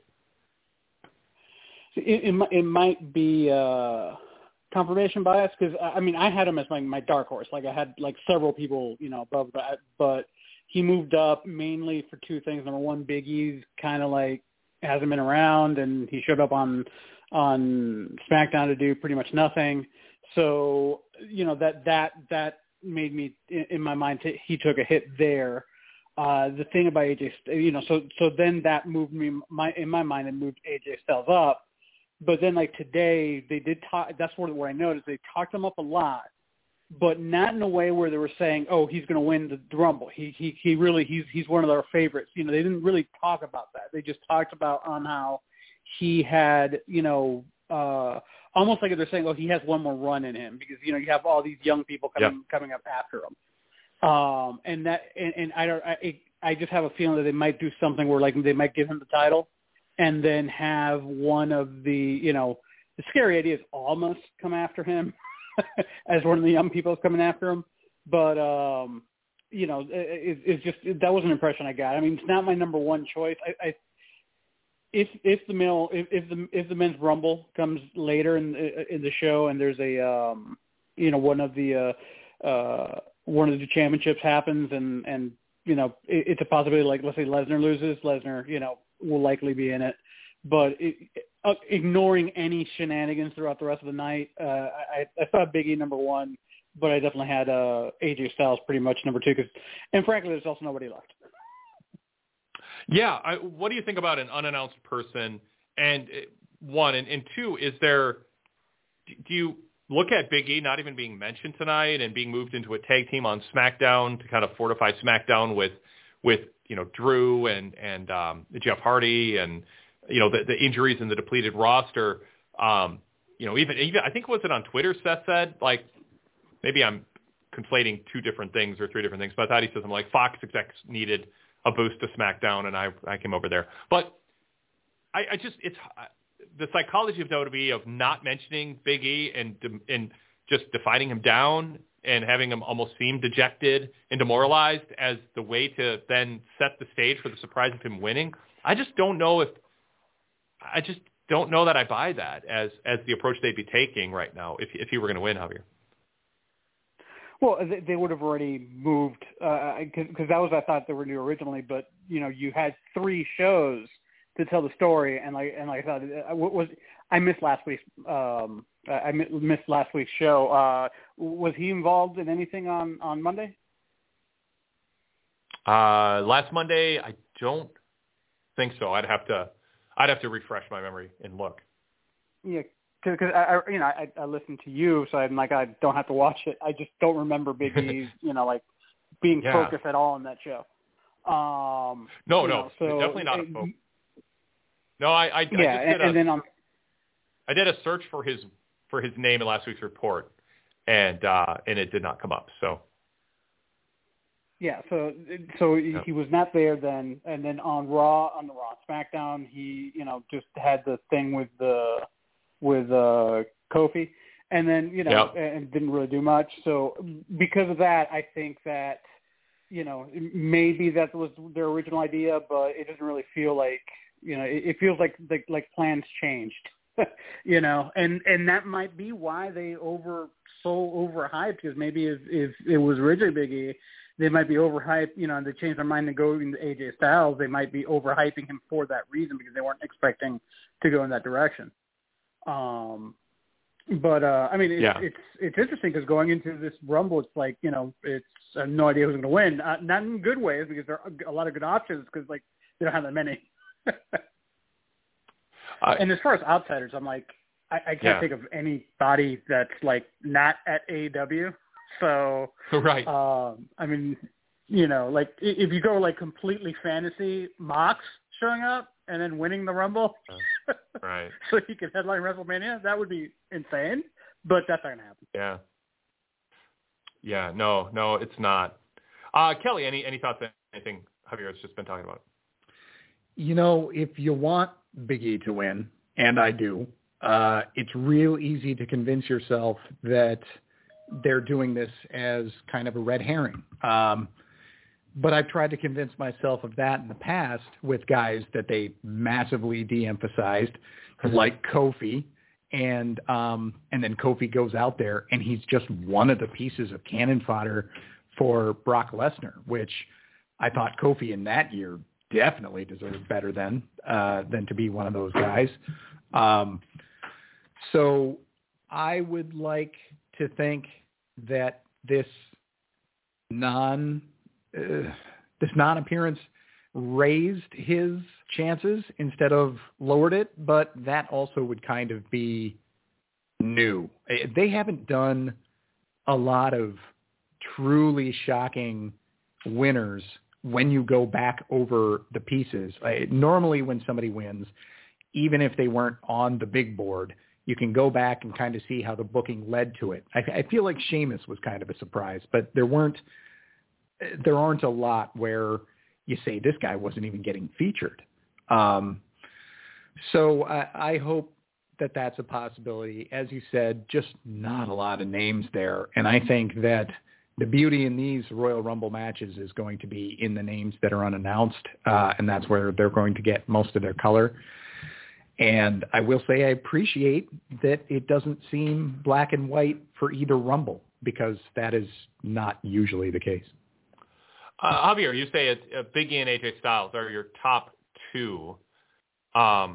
It, it, it might be uh, confirmation bias because, I mean, I had him as my, my dark horse. Like, I had, like, several people, you know, above that. But he moved up mainly for two things. Number one, Big E's kind of, like, hasn't been around, and he showed up on on SmackDown to do pretty much nothing. So, you know, that that that made me, in, in my mind, t- he took a hit there. Uh, the thing about A J, you know, so so then that moved me, my in my mind, it moved A J Styles up. But then, like, today, they did talk, that's what, what I noticed. They talked him up a lot. but not in a way where they were saying, "Oh, he's going to win the, the Rumble." He he he really he's he's one of our favorites. You know, they didn't really talk about that. They just talked about on how he had, you know, uh, almost like they're saying, "Oh, he has one more run in him," because you know you have all these young people coming yep. coming up after him. Um, and that and, and I don't I I just have a feeling that they might do something where like they might give him the title, and then have one of the you know the scary idea is almost come after him. As one of the young people coming after him, but um, you know, it, it's just it, that was an impression I got. I mean, it's not my number one choice. I, I if if the male if, if the if the men's Rumble comes later in in the show and there's a um, you know one of the uh, uh, one of the championships happens and and you know it, it's a possibility like let's say Lesnar loses, Lesnar you know will likely be in it, but it, Uh, ignoring any shenanigans throughout the rest of the night, uh, I, I thought Big E number one, but I definitely had uh, A J Styles pretty much number two. Cause, and frankly, there's also nobody left. Yeah. I, what do you think about an unannounced person? And uh, one, and, and two, is there, do you look at Big E not even being mentioned tonight and being moved into a tag team on SmackDown to kind of fortify SmackDown with, with, you know, Drew and, and um, Jeff Hardy and, you know, the, the injuries and the depleted roster, um, you know, even, even, I think, was it on Twitter, Seth said, like, maybe I'm conflating two different things or three different things, but I thought he said something like Fox execs needed a boost to SmackDown, and I, I came over there. But I, I just, it's the psychology of W W E of not mentioning Big E and, and just defining him down and having him almost seem dejected and demoralized as the way to then set the stage for the surprise of him winning. I just don't know if, I just don't know that I buy that as as the approach they'd be taking right now if if he were going to win, Javier. Well, they, they would have already moved because uh, that was I thought they were new originally. But you know, you had three shows to tell the story, and like and like I thought, uh, what was I missed last week's um, I missed last week's show. Uh, was he involved in anything on on Monday? Uh, last Monday, I don't think so. I'd have to. I'd have to refresh my memory and look. Yeah, because I, I, you know, I, I listened to you, so I'm like, I don't have to watch it. I just don't remember Big E, you know, like being yeah. focused at all on that show. Um, no, no, know, so definitely not it, a focus. No, I, I, yeah, I just did and, a, and then on, I did a search for his for his name in last week's report, and uh, and it did not come up. So. Yeah, so so yeah. he was not there then, and then on Raw, on the Raw SmackDown, he you know just had the thing with the with uh, Kofi, and then you know yeah. and didn't really do much. So because of that, I think that you know maybe that was their original idea, but it doesn't really feel like you know it, it feels like like, like plans changed, you know, and and that might be why they over so overhyped because maybe if if it was originally Big E. They might be overhyped, you know, and they changed their mind to go into A J Styles. They might be overhyping him for that reason because they weren't expecting to go in that direction. Um, but uh, I mean, it's, yeah. it's it's interesting because going into this Rumble, it's like you know, it's I have no idea who's going to win. Uh, not in good ways because there are a lot of good options because like they don't have that many. uh, and as far as outsiders, I'm like, I, I can't yeah. think of anybody that's like not at A E W. So, right. Um, I mean, you know, like if you go like completely fantasy, Mox showing up and then winning the Rumble, uh, right? So he could headline WrestleMania, that would be insane. But that's not gonna happen. Yeah. Yeah. No. No, it's not. Uh, Kelly, any any thoughts on anything Javier has just been talking about? You know, if you want Big E to win, and I do, uh, it's real easy to convince yourself that they're doing this as kind of a red herring. Um, but I've tried to convince myself of that in the past with guys that they massively de-emphasized, like Kofi. And um, and then Kofi goes out there, and he's just one of the pieces of cannon fodder for Brock Lesnar, which I thought Kofi in that year definitely deserved better than, uh, than to be one of those guys. Um, so I would like to think that this non uh, this non-appearance raised his chances instead of lowered it, but that also would kind of be new. They haven't done a lot of truly shocking winners when you go back over the pieces. I, normally when somebody wins, even if they weren't on the big board, you can go back and kind of see how the booking led to it. I, I feel like Sheamus was kind of a surprise, but there weren't, there aren't a lot where you say this guy wasn't even getting featured. Um, so I, I hope that that's a possibility. As you said, just not a lot of names there. And I think that the beauty in these Royal Rumble matches is going to be in the names that are unannounced, uh, and that's where they're going to get most of their color. And I will say I appreciate that it doesn't seem black and white for either Rumble, because that is not usually the case. Uh, Javier, you say it's uh, Big E and A J Styles are your top two. Um,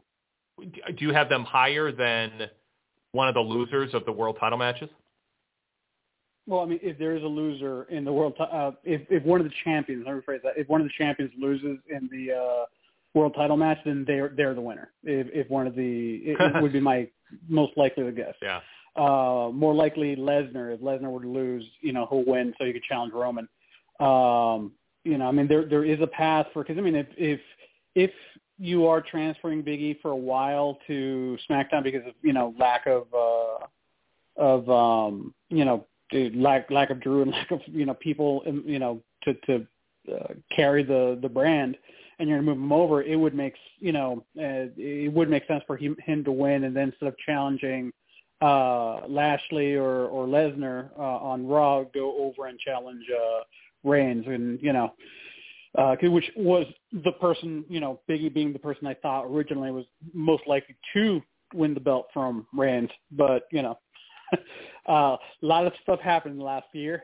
do you have them higher than one of the losers of the world title matches? Well, I mean, if there is a loser in the world, uh, if if one of the champions, let me rephrase that, if one of the champions loses in the uh, world title match, then they're they're the winner. If if one of the, it, it would be my most likely guess. Yeah. Uh, more likely Lesnar. If Lesnar were to lose, you know, he'll win, so he could challenge Roman. Um, you know, I mean, there there is a path for, because I mean, if if if you are transferring Big E for a while to SmackDown because of, you know, lack of uh, of um, you know. lack lack of Drew and lack of, you know, people, you know, to to uh, carry the the brand, and you're gonna move him over, it would make, you know, uh, it would make sense for him him to win, and then instead of challenging uh, Lashley or or Lesnar uh, on Raw, go over and challenge uh, Reigns, and you know, uh, which was the person, you know, Big E being the person I thought originally was most likely to win the belt from Reigns, but you know. uh, a lot of stuff happened in the last year.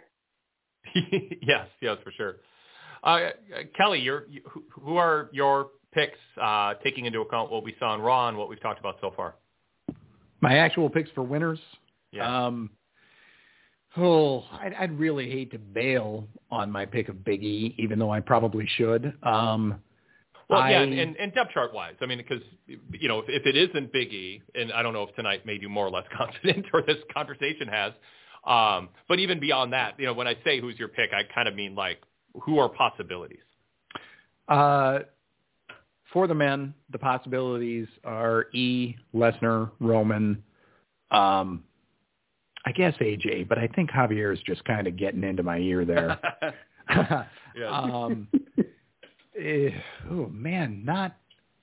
yes, yes, for sure. Uh, Kelly, you're, you, who are your picks, uh, taking into account what we saw in Raw and what we've talked about so far? My actual picks for winners? Yeah. Um, oh, I'd, I'd really hate to bail on my pick of Big E, even though I probably should. Um, Well, I, yeah, and, and, and depth chart-wise, I mean, because, you know, if, if it isn't Big E, and I don't know if tonight made you more or less confident, or this conversation has, um, but even beyond that, you know, when I say who's your pick, I kind of mean, like, who are possibilities? Uh, for the men, the possibilities are E, Lesnar, Roman, um, I guess A J, but I think Javier is just kind of getting into my ear there. yeah. um Uh, oh man, not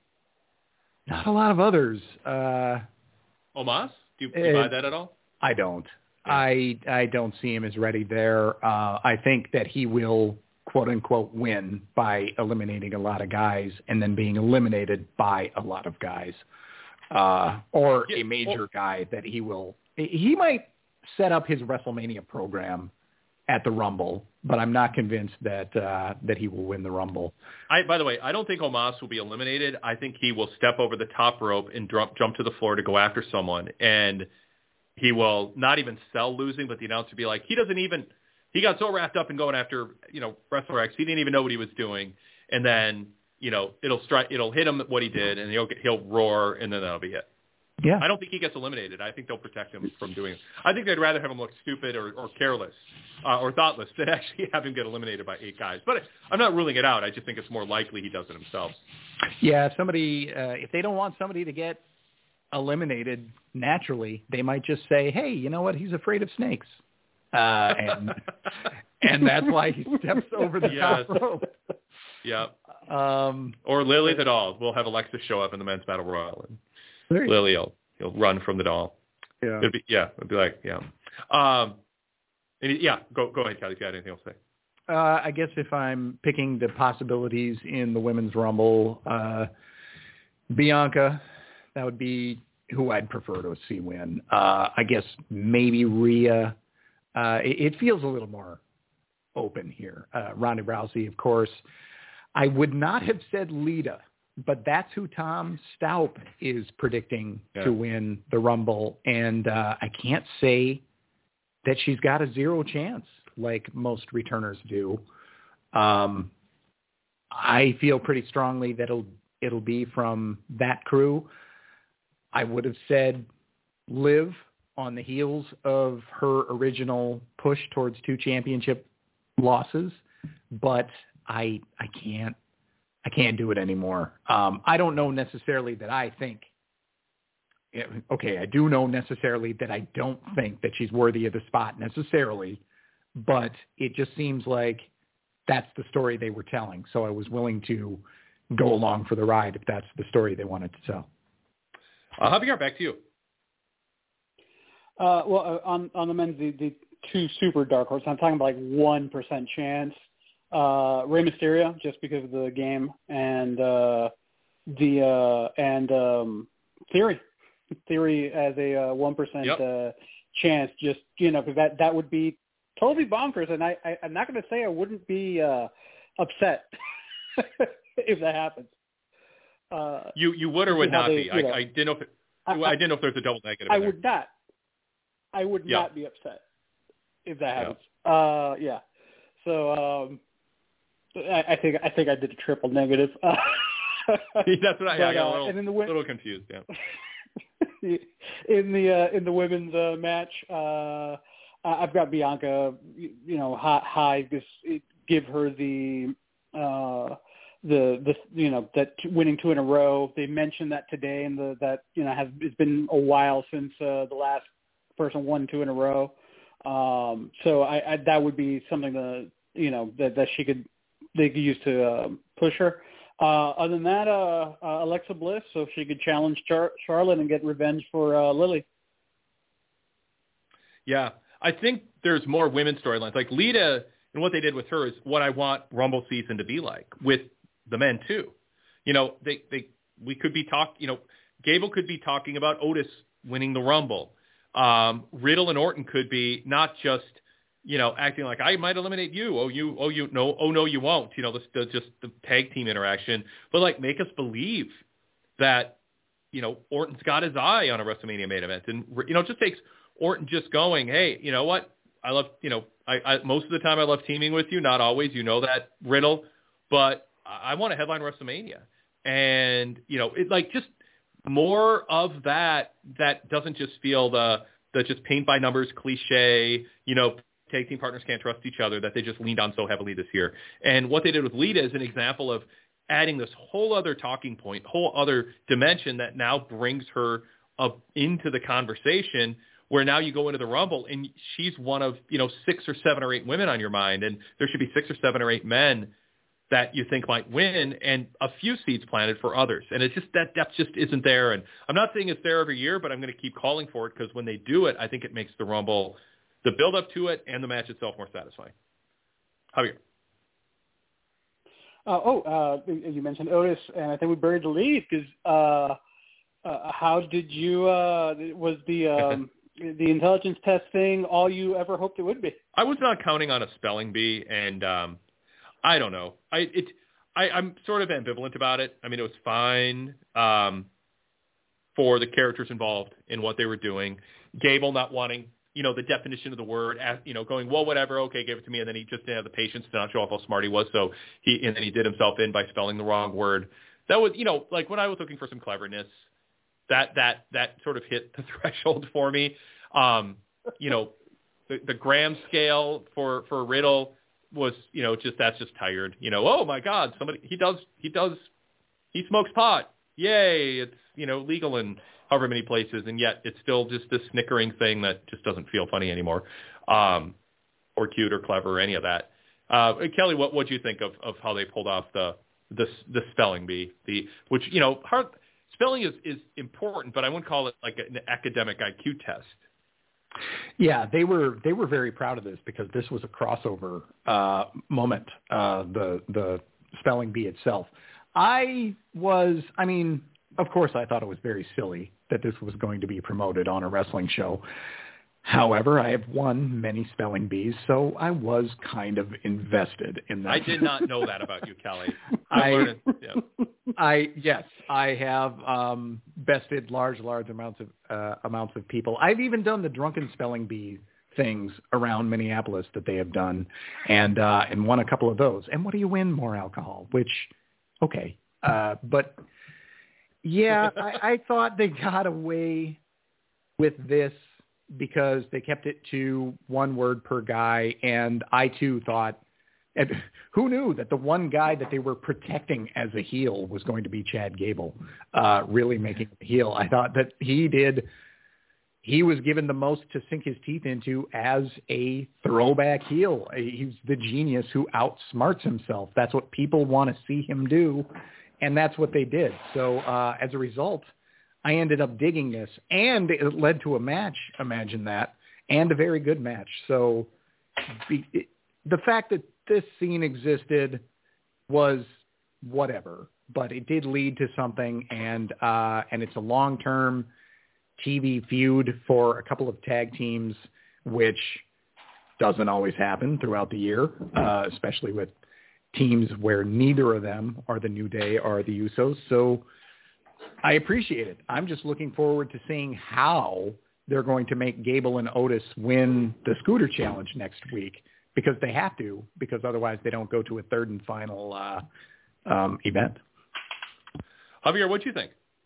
not a lot of others. Uh, Omos? Do you, do you uh, buy that at all? I don't. Yeah. I I don't see him as ready there. Uh, I think that he will quote unquote win by eliminating a lot of guys and then being eliminated by a lot of guys, uh, or yeah, a major well, guy that he will. He might set up his WrestleMania program at the Rumble, but I'm not convinced that uh, that he will win the Rumble. I, by the way, I don't think Omos will be eliminated. I think he will step over the top rope and jump, jump to the floor to go after someone, and he will not even sell losing, but the announcer will be like, he doesn't even, he got so wrapped up in going after, you know, Wrestler X, he didn't even know what he was doing, and then, you know, it'll strike, it'll hit him what he did, and he'll get, he'll roar, and then that'll be it. Yeah. I don't think he gets eliminated. I think they'll protect him from doing it. I think they'd rather have him look stupid or, or careless uh, or thoughtless than actually have him get eliminated by eight guys. But I'm not ruling it out. I just think it's more likely he does it himself. Yeah, if somebody, uh, if they don't want somebody to get eliminated naturally, they might just say, hey, you know what, he's afraid of snakes. Uh, and and that's why he steps over the yes. top rope. Yeah. Um, or Lily the doll. We'll have Alexa show up in the men's battle royal, and Lily will he'll run from the doll. Yeah. It'd be, yeah. It'd be like, yeah. Um, and yeah. Go go ahead, Kelly. If you had anything else to say. Uh, I guess if I'm picking the possibilities in the Women's Rumble, uh, Bianca, that would be who I'd prefer to see win. Uh, I guess maybe Rhea. Uh, it, it feels a little more open here. Uh, Ronda Rousey, of course. I would not have said Lita, but that's who Tom Staup is predicting yeah. to win the Rumble. And uh, I can't say that she's got a zero chance like most returners do. Um, I feel pretty strongly that it'll, it'll be from that crew. I would have said Liv, on the heels of her original push towards two championship losses, but I I can't I can't do it anymore. Um, I don't know necessarily that I think. Okay, I do know necessarily that I don't think that she's worthy of the spot necessarily, but it just seems like that's the story they were telling. So I was willing to go along for the ride if that's the story they wanted to tell. Uh, Javier, back to you. Uh, well, uh, on on the men's, the, the two super dark horses, I'm talking about like one percent chance. Uh, Rey Mysterio, just because of the game, and uh, the uh, and um, Theory, Theory as a uh, one percent yep. uh, chance. Just you know, because that that would be totally bonkers, and I, I I'm not going to say I wouldn't be uh, upset if that happens. Uh, you you would or would not they, be. I, know, I didn't know if it, I, I didn't know if there's a double negative. I in there. would not. I would yeah. not be upset if that happens. Yeah. Uh, yeah. So um, I, I think I think I did a triple negative. Uh, That's what I, but, I got a uh, little, and in the, little confused. Yeah. in the uh, in the women's uh, match, uh, I've got Bianca. You know, high, high this give her the. Uh, the the you know that winning two in a row. They mentioned that today, and the that you know has it's been a while since uh, the last person won two in a row. Um, so I, I that would be something that you know that, that she could they could use to uh, push her. Uh, other than that, uh, uh, Alexa Bliss, so she could challenge Char- Charlotte and get revenge for uh, Lily. Yeah, I think there's more women's storylines like Lita, and what they did with her is what I want Rumble season to be like with the men too. You know, they, they, we could be talk, you know, Gable could be talking about Otis winning the Rumble. Um, Riddle and Orton could be not just, you know, acting like I might eliminate you. Oh, you, oh, you, no, oh, no, you won't. You know, the, the, just the tag team interaction, but like make us believe that, you know, Orton's got his eye on a WrestleMania main event. And, you know, it just takes Orton just going, hey, you know what? I love, you know, I, I most of the time I love teaming with you. Not always, you know that, Riddle, but I want to headline WrestleMania. And, you know, it like just more of that that doesn't just feel the, the just paint by numbers cliche, you know, tag team partners can't trust each other that they just leaned on so heavily this year. And what they did with Lita is an example of adding this whole other talking point, whole other dimension that now brings her up into the conversation, where now you go into the Rumble and she's one of, you know, six or seven or eight women on your mind, and there should be six or seven or eight men that you think might win, and a few seeds planted for others. And it's just that depth just isn't there. And I'm not saying it's there every year, but I'm going to keep calling for it, because when they do it, I think it makes the Rumble, the build up to it and the match itself, more satisfying. Javier. Uh, oh, uh, you mentioned Otis, and I think we buried the lead, because uh, uh, how did you, uh, was the, um, the intelligence test thing all you ever hoped it would be? I was not counting on a spelling bee, and um, I don't know. I it I, I'm sort of ambivalent about it. I mean, it was fine um, for the characters involved in what they were doing. Gable not wanting, you know, the definition of the word, you know, going, well, whatever, okay, give it to me, and then he just didn't have the patience to not show off how smart he was, so he and then he did himself in by spelling the wrong word. That was, you know, like when I was looking for some cleverness, that that that sort of hit the threshold for me. Um, you know, the, the Graham scale for for Riddle was, you know, just that's just tired. You know, oh my God, somebody he does he does he smokes pot. Yay, it's, you know, legal in however many places, and yet it's still just this snickering thing that just doesn't feel funny anymore, um, or cute or clever or any of that. Uh, Kelly, what what do you think of, of how they pulled off the the the spelling bee? The which, you know, hard spelling is, is important, but I wouldn't call it like an academic I Q test. Yeah, they were they were very proud of this, because this was a crossover uh, moment. Uh, the the spelling bee itself. I was, I mean, of course, I thought it was very silly that this was going to be promoted on a wrestling show. However, I have won many spelling bees, so I was kind of invested in that. I did not know that about you, Kelly. I, yeah. I yes, I have um, bested large, large amounts of uh, amounts of people. I've even done the drunken spelling bee things around Minneapolis that they have done, and uh, and won a couple of those. And what do you win? More alcohol. Which, okay, uh, but yeah, I, I thought they got away with this because they kept it to one word per guy, and I too thought, and who knew that the one guy that they were protecting as a heel was going to be Chad Gable, uh, really making him a heel. I thought that he did, he was given the most to sink his teeth into as a throwback heel. He's the genius who outsmarts himself. That's what people want to see him do, and that's what they did. So uh, as a result, I ended up digging this, and it led to a match, imagine that, and a very good match. So be, it, the fact that this scene existed was whatever, but it did lead to something, and uh, and it's a long-term T V feud for a couple of tag teams, which doesn't always happen throughout the year, uh, especially with teams where neither of them are the New Day or the Usos. So I appreciate it. I'm just looking forward to seeing how they're going to make Gable and Otis win the Scooter Challenge next week, because they have to, because otherwise they don't go to a third and final uh, um, event. Javier, what do you think?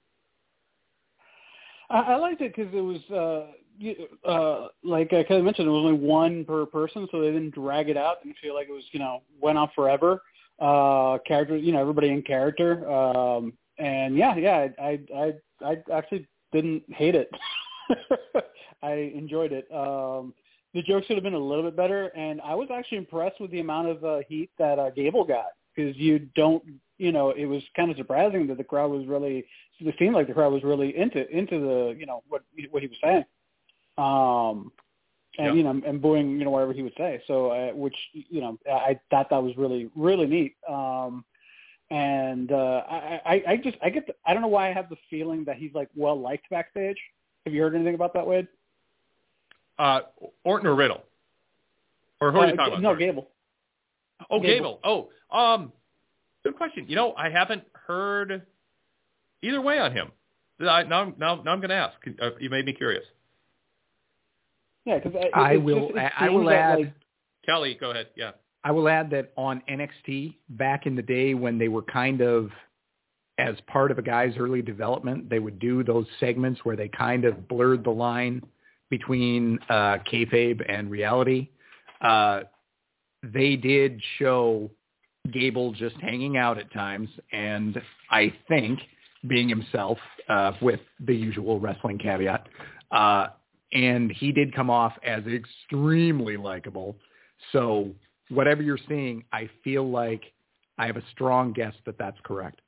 I, I liked it because it was, uh, you, uh, like I kind of mentioned, it was only one per person, so they didn't drag it out. Didn't feel like it was, you know, went on forever. Uh, character, you know, everybody in character. Um, and yeah, yeah, I, I, I, I actually didn't hate it. I enjoyed it. Um, the jokes should have been a little bit better, and I was actually impressed with the amount of uh, heat that uh, Gable got, because you don't, you know, it was kind of surprising that the crowd was really, it seemed like the crowd was really into into the, you know, what what he was saying, um, and yeah. you know, and booing, you know, whatever he would say. So, uh, which you know, I thought that was really really neat. Um, and uh, I, I I just I get the, I don't know why I have the feeling that he's like well liked backstage. Have you heard anything about that, Wade? Uh, Orton or Riddle? Or who are uh, you talking about? No, Sorry. Gable. Oh, Gable. Gable. Oh, um, good question. You know, I haven't heard either way on him. I, now, now, now I'm going to ask. Uh, you made me curious. Yeah, because I will. Just, I will add. Like, Kelly, go ahead. Yeah. I will add that on N X T back in the day, when they were kind of as part of a guy's early development, they would do those segments where they kind of blurred the line between uh, kayfabe and reality. Uh, they did show Gable just hanging out at times, and I think being himself uh, with the usual wrestling caveat. Uh, and he did come off as extremely likable. So whatever you're seeing, I feel like I have a strong guess that that's correct.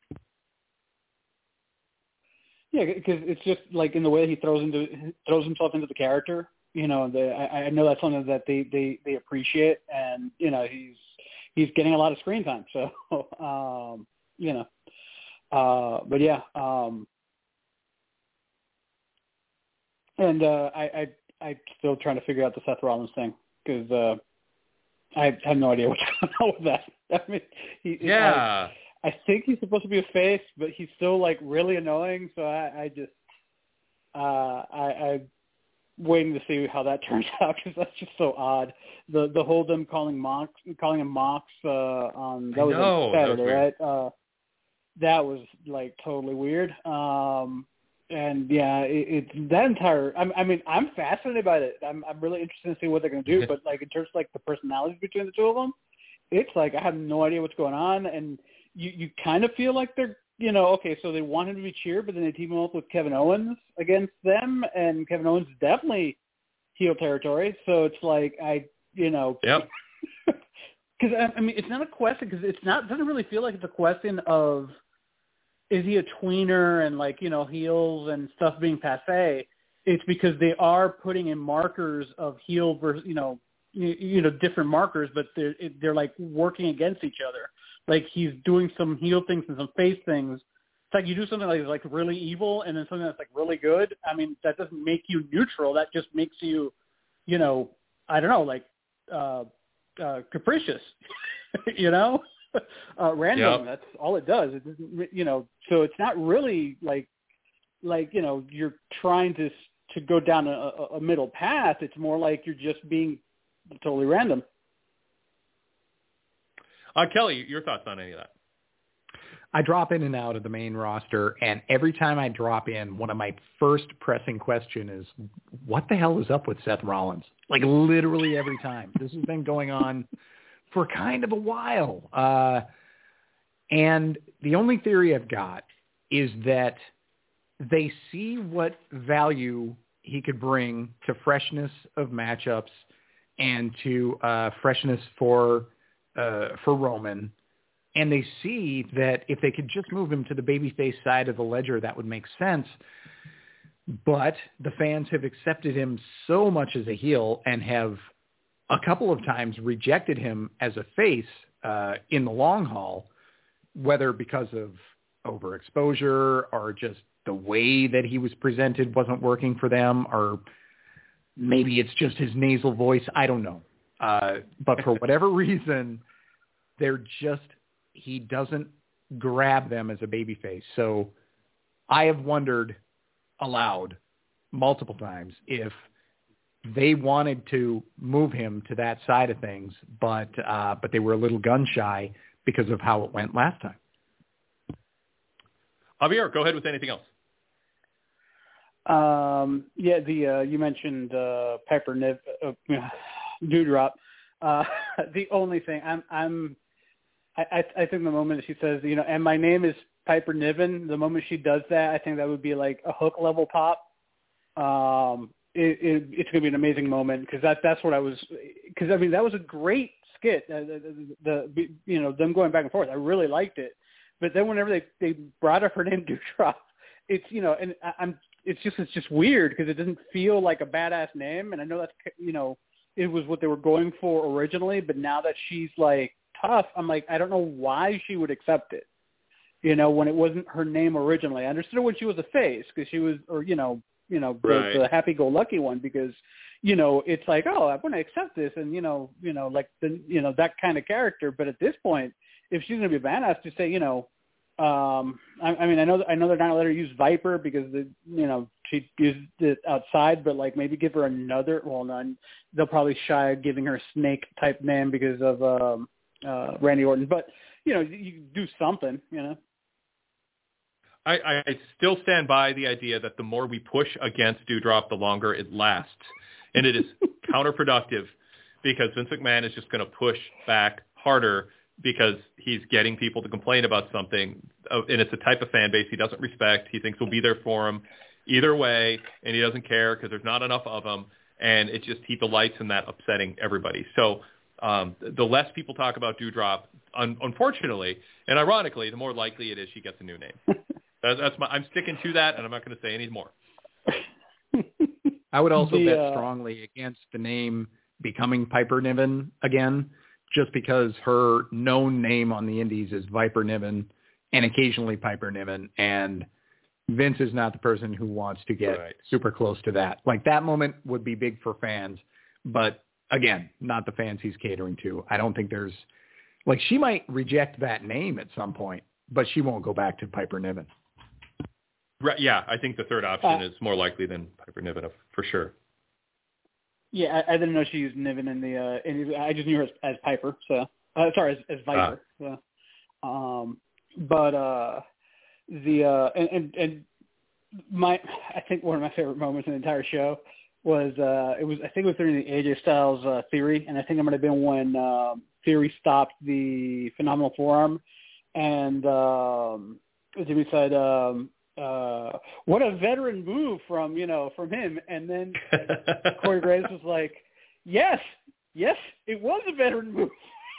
Yeah, because it's just like in the way he throws into throws himself into the character. You know, the, I, I know that's something that they, they, they appreciate, and you know he's he's getting a lot of screen time. So um, you know, uh, but yeah, um, and uh, I I I'm still trying to figure out the Seth Rollins thing, because uh, I have no idea what's going on with that. I mean, he, yeah. I, I think he's supposed to be a face, but he's still like really annoying. So I, I just, uh, I, I'm waiting to see how that turns out, because that's just so odd. The the whole them calling Mox, calling him Mox uh, on that was know, on Saturday, that was right? Uh, that was like totally weird. Um, and yeah, it, it's that entire. I, I mean, I'm fascinated by it. I'm I'm really interested to see what they're going to do. But like in terms of like the personalities between the two of them, it's like I have no idea what's going on, and you, you kind of feel like they're, you know, okay, so they want him to be cheered, but then they team him up with Kevin Owens against them, and Kevin Owens is definitely heel territory. So it's like, I, you know, yep. Because, I mean, it's not a question, because it's not, it doesn't really feel like it's a question of, is he a tweener and like, you know, heels and stuff being passe. It's because they are putting in markers of heel versus, you know, you, you know, different markers, but they're, they're like working against each other. Like he's doing some heel things and some face things. It's like you do something like like really evil and then something that's like really good. I mean, that doesn't make you neutral. That just makes you, you know, I don't know, like uh, uh, capricious, you know, uh, random. Yep. That's all it does. It doesn't, you know. So it's not really like like you know you're trying to to go down a, a middle path. It's more like you're just being totally random. Uh, Kelly, your thoughts on any of that? I drop in and out of the main roster, and every time I drop in, one of my first pressing question is, what the hell is up with Seth Rollins? Like literally every time. This has been going on for kind of a while. Uh, and the only theory I've got is that they see what value he could bring to freshness of matchups and to uh, freshness for uh, for Roman. And they see that if they could just move him to the babyface side of the ledger, that would make sense. But the fans have accepted him so much as a heel and have a couple of times rejected him as a face uh, in the long haul, whether because of overexposure or just the way that he was presented wasn't working for them, or maybe it's just his nasal voice. I don't know. Uh, but for whatever reason, they're just, he doesn't grab them as a babyface. So I have wondered aloud multiple times if they wanted to move him to that side of things, but uh, but they were a little gun shy because of how it went last time. Javier, go ahead with anything else. Um, yeah, the uh, you mentioned uh, Piper Niv, uh, Doudrop. Uh, the only thing I'm, I'm I, I think the moment she says, you know, and my name is Piper Niven, the moment she does that, I think that would be like a hook level pop. Um, it, it, it's going to be an amazing moment because that that's what I was. Because I mean, that was a great skit. Uh, the, the, the you know them going back and forth. I really liked it. But then whenever they they brought up her name Doudrop, it's you know, and I, I'm it's just it's just weird because it doesn't feel like a badass name. And I know that's you know it was what they were going for originally, but now that she's like tough, I'm like I don't know why she would accept it. You know, when it wasn't her name originally. I understood when she was a face because she was, or you know. you know, right. the, the happy-go-lucky one because, you know, it's like, oh, I want to accept this and, you know, you know, like, the, you know, that kind of character. But at this point, if she's going to be a badass to say, you know, um, I, I mean, I know I know they're not going to let her use Viper because, the, you know, she used it outside, but, like, maybe give her another, well, none. They'll probably shy of giving her a Snake-type name because of um, uh, Randy Orton. But, you know, you do something, you know. I, I still stand by the idea that the more we push against Doudrop, the longer it lasts. And it is counterproductive because Vince McMahon is just going to push back harder because he's getting people to complain about something. And it's a type of fan base he doesn't respect. He thinks we'll be there for him either way, and he doesn't care because there's not enough of them. And it just, he delights in that upsetting everybody. So um, the less people talk about Doudrop, un- unfortunately, and ironically, the more likely it is she gets a new name. That's my. I'm sticking to that, and I'm not going to say any more. I would also the, bet uh, strongly against the name becoming Piper Niven again, just because her known name on the Indies is Viper Niven and occasionally Piper Niven, and Vince is not the person who wants to get right. super close to that. Like, that moment would be big for fans, but again, not the fans he's catering to. I don't think there's – like, she might reject that name at some point, but she won't go back to Piper Niven. Right, yeah, I think the third option uh, is more likely than Piper Niven, for sure. Yeah, I, I didn't know she used Niven in the. Uh, in, I just knew her as, as Piper. So uh, sorry, as, as Viper. Uh. So, um, but uh, the uh, and, and and my I think one of my favorite moments in the entire show was uh, it was I think it was during the A J Styles uh, Theory, and I think it might have been when uh, Theory stopped the Phenomenal Forearm, and um, Jimmy said. Um, Uh, what a veteran move from, you know, from him. And then Corey Graves was like, yes, yes, it was a veteran move.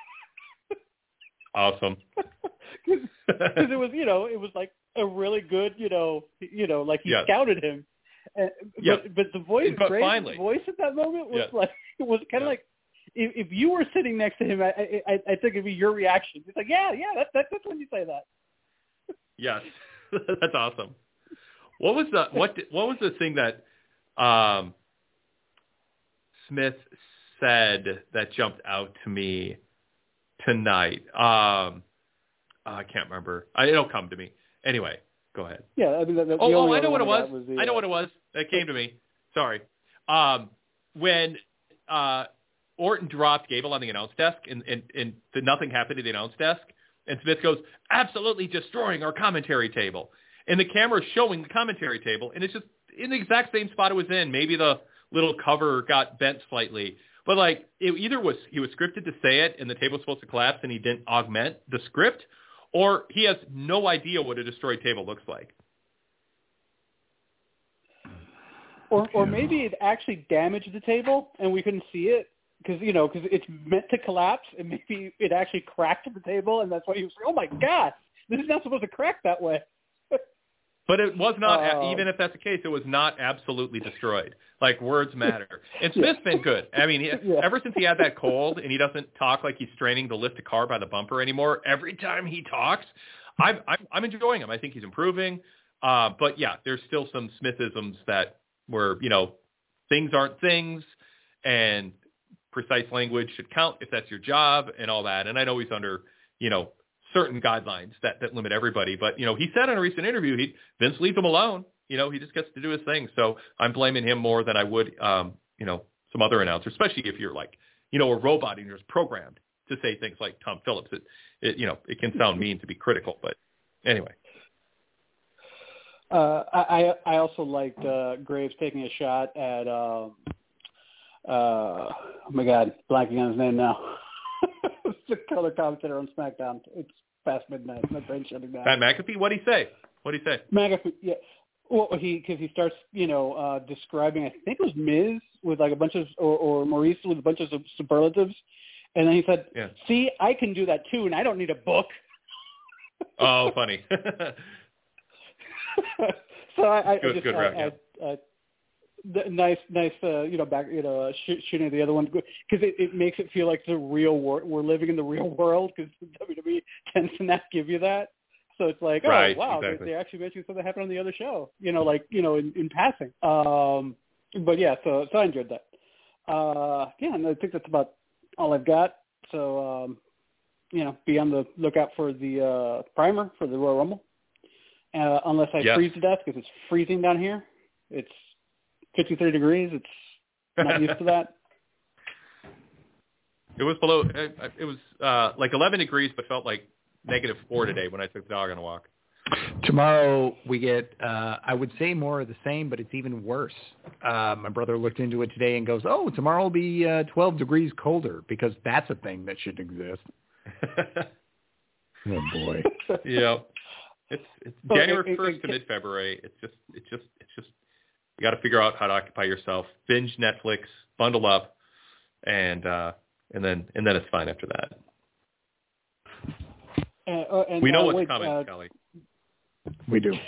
Awesome. Because it was, you know, it was like a really good, you know, you know, like he yes. scouted him. And, yes. but, but the voice, but Graves' finally. voice at that moment was yes. like, it was kind of yes. like, if, if you were sitting next to him, I, I, I think it'd be your reaction. It's like, yeah, yeah, that, that, that's when you say that. Yes. That's awesome. What was the what what was the thing that um, Smith said that jumped out to me tonight? Um, I can't remember. I, it'll come to me. Anyway, go ahead. Yeah, I mean, the, the oh, oh only I know what it was. was the, I know uh, what it was. It came to me. Sorry. Um, when uh, Orton dropped Gable on the announce desk, and, and, and the nothing happened at the announce desk. And Smith goes, absolutely destroying our commentary table. And the camera's showing the commentary table, and it's just in the exact same spot it was in. Maybe the little cover got bent slightly. But, like, it either was he was scripted to say it and the table was supposed to collapse and he didn't augment the script, or he has no idea what a destroyed table looks like. Or or maybe it actually damaged the table and we couldn't see it because, you know, because it's meant to collapse, and maybe it actually cracked the table, and that's why he was like, oh, my God, this is not supposed to crack that way. But it was not, uh, even if that's the case, it was not absolutely destroyed. Like, words matter. And Smith's yeah. been good. I mean, he, yeah. ever since he had that cold and he doesn't talk like he's straining to lift a car by the bumper anymore, every time he talks, I'm, I'm, I'm enjoying him. I think he's improving. Uh, but, yeah, there's still some Smithisms that where, you know, things aren't things and precise language should count if that's your job and all that. And I know he's under, you know, certain guidelines that, that limit everybody. But, you know, he said in a recent interview, he Vince leaves him alone. You know, he just gets to do his thing. So I'm blaming him more than I would, um, you know, some other announcers, especially if you're like, you know, a robot and you're just programmed to say things like Tom Phillips. It, it you know, it can sound mean to be critical. But anyway. Uh, I I also liked uh, Graves taking a shot at, um, uh, oh my God, blanking on his name now. It's the color commentator on SmackDown. It's past midnight. My brain's shutting down. Pat McAfee, what'd he say? What'd he say? McAfee, yeah. Well, he because he starts, you know, uh, describing. I think it was Miz with like a bunch of, or, or Maurice with a bunch of superlatives, and then he said, yeah. "See, I can do that too, and I don't need a book." Oh, funny. So I, I good, just, good I, rap, I, yeah. I, the, nice, nice, uh, you know, back, you know, uh, shoot, shooting the other one because it, it makes it feel like the real world. We're living in the real world because W W E tends to not give you that. So it's like, oh right, wow, exactly. they, they actually mentioned something that happened on the other show. You know, like you know, in, in passing. Um, but yeah, so so I enjoyed that. Uh, yeah, and I think that's about all I've got. So um, you know, be on the lookout for the uh, primer for the Royal Rumble. Uh, unless I yes. freeze to death because it's freezing down here. It's fifty-three degrees. It's not used to that. It was below. It, it was uh, like eleven degrees, but felt like negative four today when I took the dog on a walk. Tomorrow we get, uh, I would say more of the same, but it's even worse. Uh, my brother looked into it today and goes, oh, tomorrow will be uh, twelve degrees colder because that's a thing that should exist. Oh, boy. Yeah. It's it's oh, January it, first it, to it, mid February. It's just it's just it's just you got to figure out how to occupy yourself. Binge Netflix, bundle up, and uh, and then and then it's fine after that. Uh, uh, and, we know uh, what's wait, coming, uh, Kelly. We do.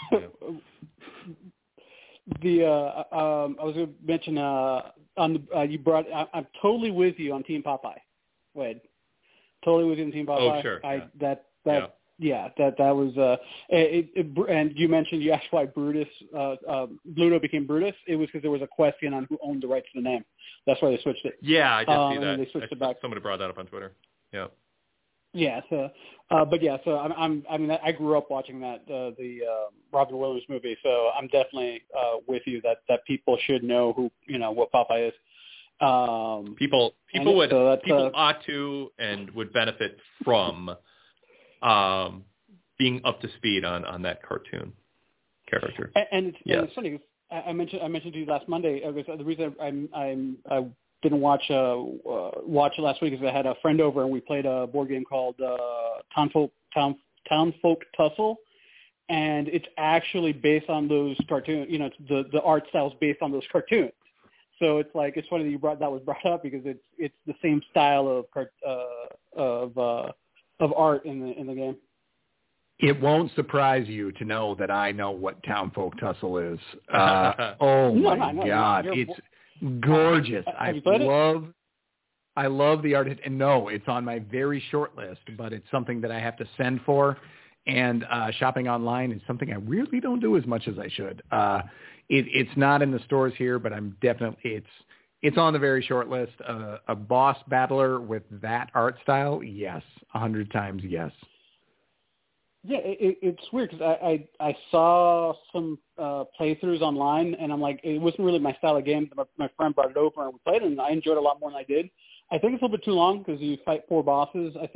the uh, um, I was going to mention uh, on the uh, you brought. I, I'm totally with you on Team Popeye, Wade. Totally with you on Team Popeye. Oh sure. I yeah. that that. Yeah. Yeah, that that was. Uh, it, it, and you mentioned you asked why Brutus, uh, uh, Bluto became Brutus. It was because there was a question on who owned the rights to the name. That's why they switched it. Yeah, I did um, see that. And they switched I, it back. Somebody brought that up on Twitter. Yeah. Yeah. So, uh, but yeah. So I'm. I'm I mean, I grew up watching that uh, the uh, Robin Williams movie. So I'm definitely uh, with you that that people should know who you know what Popeye is. Um, people people and, would so people uh, ought to and would benefit from. Um, being up to speed on, on that cartoon character. And, and, it's, yes. and it's funny because I, I mentioned I mentioned to you last Monday. Uh, the reason I'm, I'm I didn't watch uh, uh, watch it last week is I had a friend over and we played a board game called uh, Townfolk Town Townfolk Tussle, and it's actually based on those cartoons. You know, it's the the art style is based on those cartoons. So it's like it's funny that you brought that was brought up because it's it's the same style of cart, uh, of uh, of art in the in the game. It won't surprise you to know that I know what Townfolk Tussle is. Uh, oh no, my no, no, God, you're, it's gorgeous. Uh, I love, I love the art. And no, it's on my very short list, but it's something that I have to send for. And uh, shopping online is something I really don't do as much as I should. Uh, it, it's not in the stores here, but I'm definitely it's it's on the very short list. Uh, a boss battler with that art style, yes, a hundred times yes. Yeah, it, it's weird because I, I I saw some uh, playthroughs online, and I'm like, it wasn't really my style of game. My, my friend brought it over, and we played it, and I enjoyed it a lot more than I did. I think it's a little bit too long because you fight four bosses. I think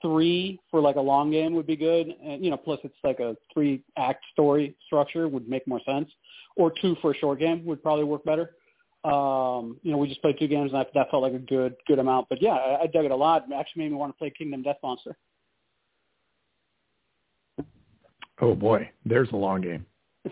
three for like a long game would be good. And, you know, plus it's like a three act story structure would make more sense. Or two for a short game would probably work better. Um, you know, we just played two games and I, that felt like a good, good amount. But yeah, I, I dug it a lot. It actually made me want to play Kingdom Death Monster. Oh boy, there's a long game.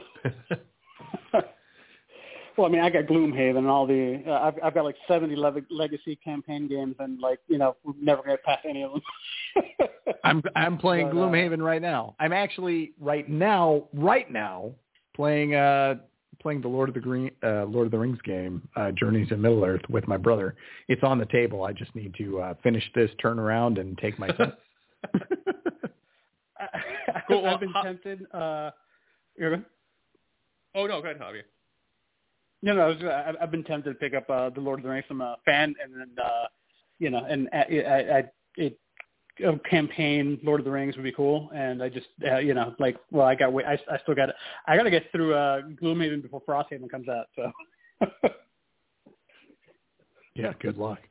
Well, I mean, I got Gloomhaven and all the. Uh, I've, I've got like seventy le- legacy campaign games, and like you know, we're never gonna pass any of them. I'm I'm playing but, Gloomhaven uh, right now. I'm actually right now, right now, playing uh playing the Lord of the Green uh, Lord of the Rings game, uh, Journeys in Middle Earth, with my brother. It's on the table. I just need to uh, finish this, turn around, and take my time. Cool. I've been tempted. Uh, you're oh no, go ahead, Javier. No, no, I was, I, I've been tempted to pick up uh, the Lord of the Rings. I'm a fan, and then uh, you know, and I, I, I it a campaign Lord of the Rings would be cool. And I just, uh, you know, like, well, I got, I, I still got, I got to get through uh, Gloomhaven before Frosthaven comes out. So. Yeah, good luck.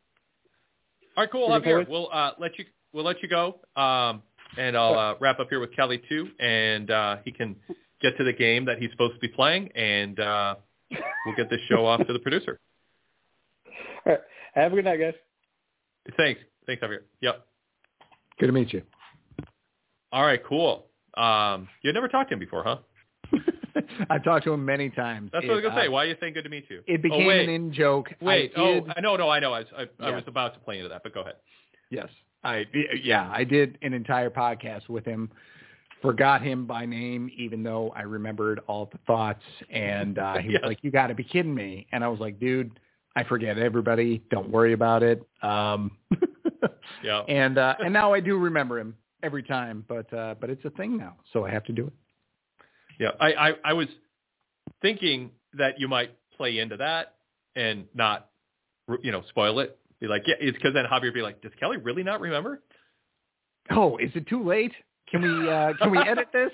All right, cool, Javier. We'll uh, let you, we'll let you go, um, and I'll uh, wrap up here with Kelly too, and uh, he can get to the game that he's supposed to be playing, and. Uh, We'll get this show off to the producer. All right. Have a good night, guys. Thanks. Thanks, Javier. Yep. Good to meet you. All right, cool. Um, you had never talked to him before, huh? I've talked to him many times. That's it, what I was going to uh, say. Why are you saying good to meet you? It became oh, wait. an in-joke. Wait. I did, oh, no, no, I know. I, was, I, yeah. I was about to play into that, but go ahead. Yes. I Yeah, I did an entire podcast with him. Forgot him by name, even though I remembered all the thoughts. And uh, he yes. was like, you got to be kidding me. And I was like, dude, I forget everybody. Don't worry about it. Um, yeah. And uh, and now I do remember him every time. But uh, but it's a thing now, so I have to do it. Yeah, I, I, I was thinking that you might play into that and not, you know, spoil it. Be like, yeah, it's because then Javier would be like, does Kelly really not remember? Oh, is it too late? Can we uh, can we edit this?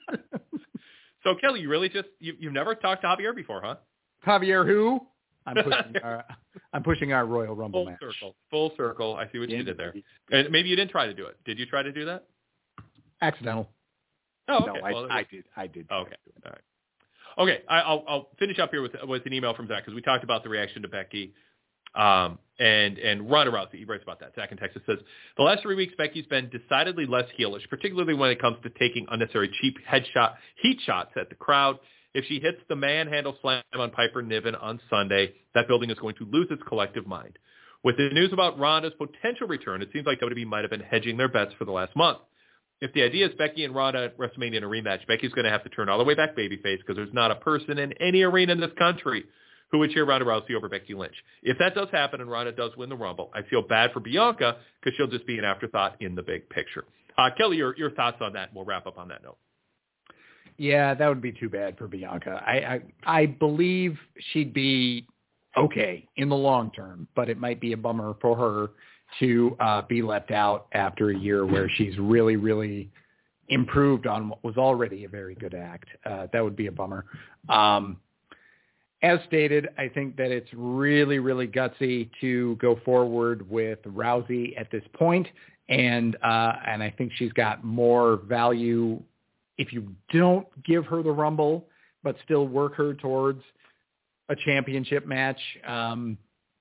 So Kelly, you really just you you've never talked to Javier before, huh? Javier who? I'm pushing our I'm pushing our Royal Rumble Full match. circle. Full circle. I see what Yeah. you did there. And maybe you didn't try to do it. Did you try to do that? Accidental. Oh, okay. No, I, well, I did. I did. Oh, okay. All right. Okay. I, I'll I'll finish up here with with an email from Zach because we talked about the reaction to Becky. Um, and, and Ronda Rousey, he writes about that. Zach in Texas says, the last three weeks, Becky's been decidedly less heelish, particularly when it comes to taking unnecessary cheap headshot, heat shots at the crowd. If she hits the manhandle slam on Piper Niven on Sunday, that building is going to lose its collective mind. With the news about Ronda's potential return, it seems like W W E might have been hedging their bets for the last month. If the idea is Becky and Ronda at WrestleMania in a rematch, Becky's going to have to turn all the way back babyface because there's not a person in any arena in this country who would cheer Ronda Rousey over Becky Lynch. If that does happen and Ronda does win the Rumble, I feel bad for Bianca because she'll just be an afterthought in the big picture. Uh, Kelly, your, your thoughts on that, and we'll wrap up on that note. Yeah, that would be too bad for Bianca. I, I I believe she'd be okay in the long term, but it might be a bummer for her to uh, be left out after a year where she's really, really improved on what was already a very good act. Uh, that would be a bummer. Um, As stated, I think that it's really, really gutsy to go forward with Rousey at this point, and uh, and I think she's got more value if you don't give her the Rumble, but still work her towards a championship match. Um,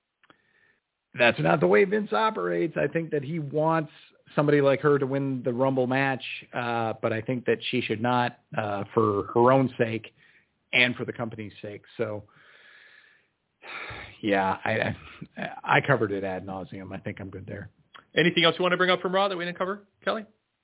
that's not the way Vince operates. I think that he wants somebody like her to win the Rumble match, uh, but I think that she should not, uh, for her own sake and for the company's sake. So, yeah, I I covered it ad nauseum. I think I'm good there. Anything else you want to bring up from Raw that we didn't cover, Kelly?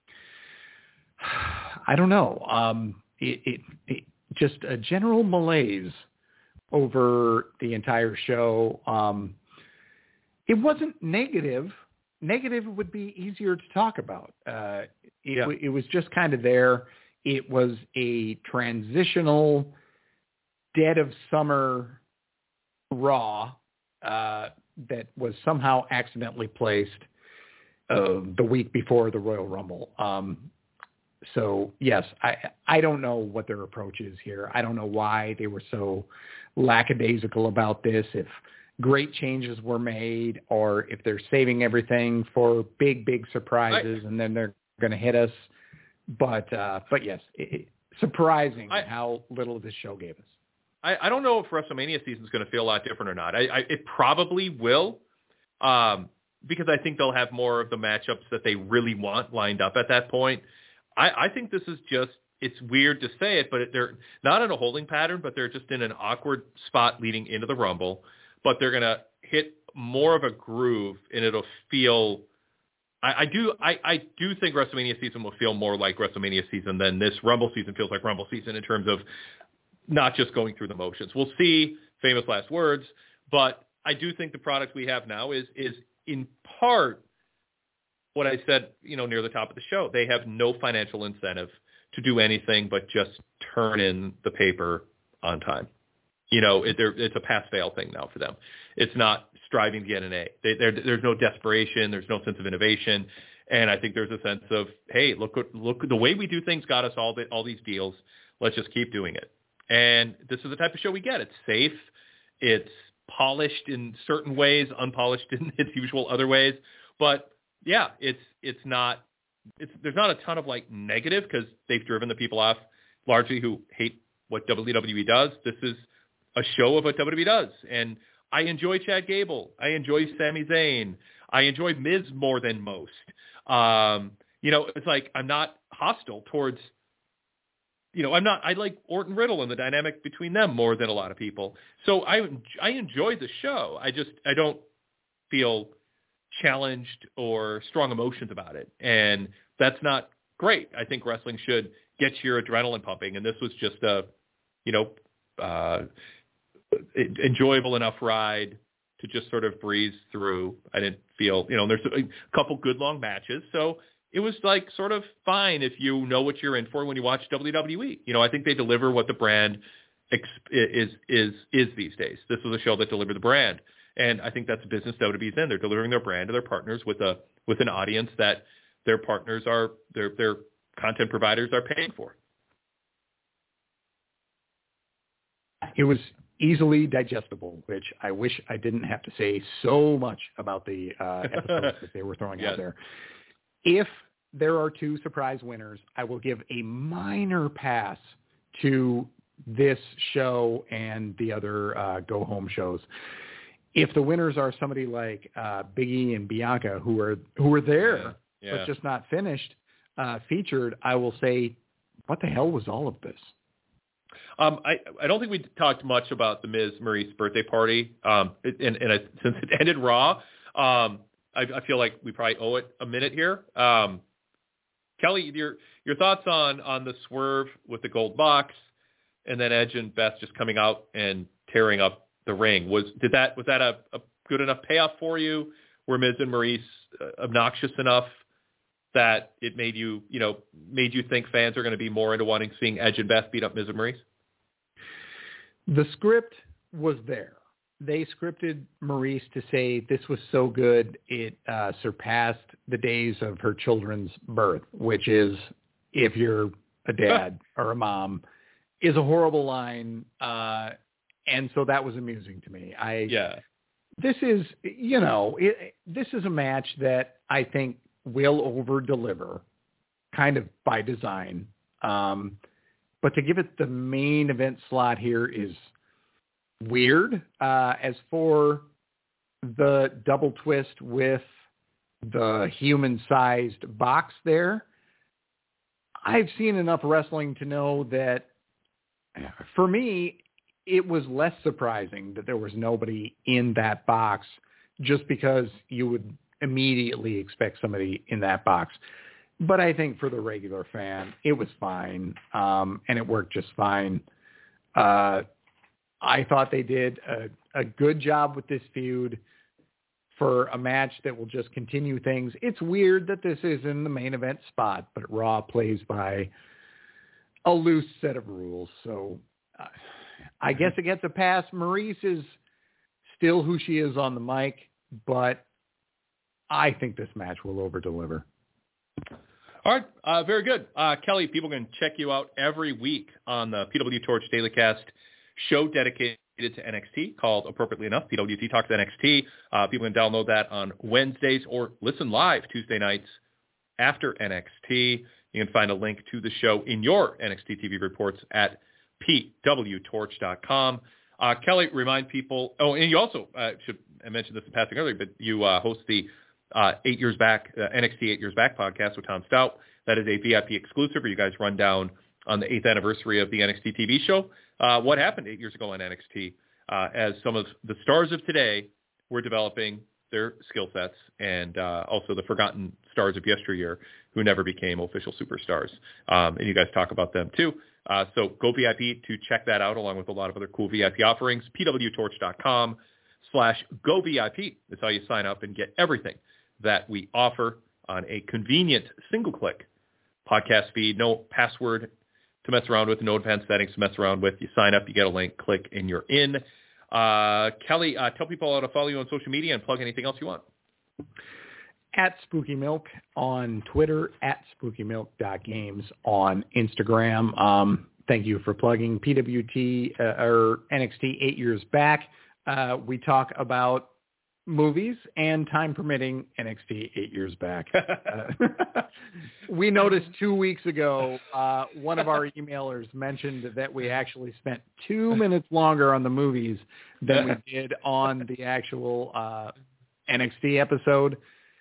I don't know. Um, it, it, it just a general malaise over the entire show. Um, it wasn't negative. Negative would be easier to talk about. Uh, it, yeah. it was just kind of there. It was a transitional dead of summer Raw uh, that was somehow accidentally placed uh, the week before the Royal Rumble. Um, so yes, I I don't know what their approach is here. I don't know why they were so lackadaisical about this. If great changes were made or if they're saving everything for big, big surprises I, and then they're going to hit us. But, uh, but yes, it, surprising I, how little this show gave us. I, I don't know if WrestleMania season is going to feel a lot different or not. I, I, it probably will. Um, because I think they'll have more of the matchups that they really want lined up at that point. I, I think this is just, it's weird to say it, but they're not in a holding pattern, but they're just in an awkward spot leading into the Rumble, but they're going to hit more of a groove and it'll feel, I, I do, I, I do think WrestleMania season will feel more like WrestleMania season than this Rumble season feels like Rumble season in terms of not just going through the motions. We'll see, famous last words, but I do think the product we have now is, is, in part, what I said, you know, near the top of the show. They have no financial incentive to do anything but just turn in the paper on time. You know, it, it's a pass-fail thing now for them. It's not striving to get an A. They, there's no desperation. There's no sense of innovation. And I think there's a sense of, hey, look, look, the way we do things got us all the, all these deals. Let's just keep doing it. And this is the type of show we get. It's safe. It's polished in certain ways, unpolished in its usual other ways. But yeah, it's it's not it's there's not a ton of like negative because they've driven the people off largely who hate what W W E does. This is a show of what W W E does, and I enjoy Chad Gable. I enjoy Sami Zayn. I enjoy Miz more than most. Um, you know, it's like I'm not hostile towards. You know, I'm not, I like Orton Riddle and the dynamic between them more than a lot of people. So I, I enjoy the show. I just, I don't feel challenged or strong emotions about it. And that's not great. I think wrestling should get your adrenaline pumping. And this was just a, you know, uh, enjoyable enough ride to just sort of breeze through. I didn't feel, you know, there's a couple good long matches. So it was like sort of fine if you know what you're in for when you watch W W E. You know, I think they deliver what the brand ex- is is is these days. This was a show that delivered the brand, and I think that's the business W W E's in. They're delivering their brand to their partners with a with an audience that their partners are their their content providers are paying for. It was easily digestible, which I wish I didn't have to say so much about the uh, episodes that they were throwing yes. out there. If there are two surprise winners, I will give a minor pass to this show and the other uh, go-home shows. If the winners are somebody like uh, Big E and Bianca, who are who are there yeah. Yeah. but just not finished, uh, featured, I will say, what the hell was all of this? Um, I, I don't think we talked much about the Miz Maurice birthday party, um, and, and I, since it ended Raw, um, I, I feel like we probably owe it a minute here. Um, Kelly, your your thoughts on, on the swerve with the gold box, and then Edge and Beth just coming out and tearing up the ring. Was did that was that a, a good enough payoff for you? Were Miz and Maurice uh, obnoxious enough that it made you you know made you think fans are going to be more into wanting seeing Edge and Beth beat up Miz and Maurice? The script was there. They scripted Maurice to say this was so good it uh, surpassed the days of her children's birth, which is, if you're a dad or a mom, is a horrible line. Uh, and so that was amusing to me. I yeah. This is, you know, it, this is a match that I think will over-deliver, kind of by design. Um, but to give it the main event slot here is weird. Uh, as for the double twist with the human-sized box there, I've seen enough wrestling to know that, for me, it was less surprising that there was nobody in that box, just because you would immediately expect somebody in that box. But I think for the regular fan, it was fine, um, and it worked just fine. Uh, I thought they did a, a good job with this feud for a match that will just continue things. It's weird that this is in the main event spot, but Raw plays by a loose set of rules. So uh, I guess it gets a pass. Maurice is still who she is on the mic, but I think this match will over-deliver. All right, uh, very good. Uh, Kelly, people can check you out every week on the P W Torch Daily Cast show dedicated to N X T called, appropriately enough, P W T Talks N X T. Uh, people can download that on Wednesdays or listen live Tuesday nights after N X T. You can find a link to the show in your N X T T V reports at P W torch dot com. Uh, Kelly, remind people, oh, and you also, uh, should I mentioned this in passing earlier, but you uh, host the uh, Eight Years Back, uh, N X T Eight Years Back podcast with Tom Stout. That is a V I P exclusive where you guys run down on the eighth anniversary of the N X T T V show. Uh, what happened eight years ago on N X T uh, as some of the stars of today were developing their skill sets, and uh, also the forgotten stars of yesteryear who never became official superstars. Um, and you guys talk about them too. Uh, so go V I P to check that out, along with a lot of other cool V I P offerings. P W torch dot com slash go V I P. That's how you sign up and get everything that we offer on a convenient single-click podcast feed. No password to mess around with, no advanced settings to mess around with. You sign up, you get a link, click, and you're in. Uh, Kelly, uh, tell people how to follow you on social media and plug anything else you want. At Spooky Milk on Twitter, at spooky milk dot games on Instagram. Um, thank you for plugging P W T uh, or N X T Eight Years Back. Uh, we talk about movies and, time permitting, N X T Eight Years Back. Uh, we noticed two weeks ago, uh, one of our emailers mentioned that we actually spent two minutes longer on the movies than we did on the actual uh, N X T episode.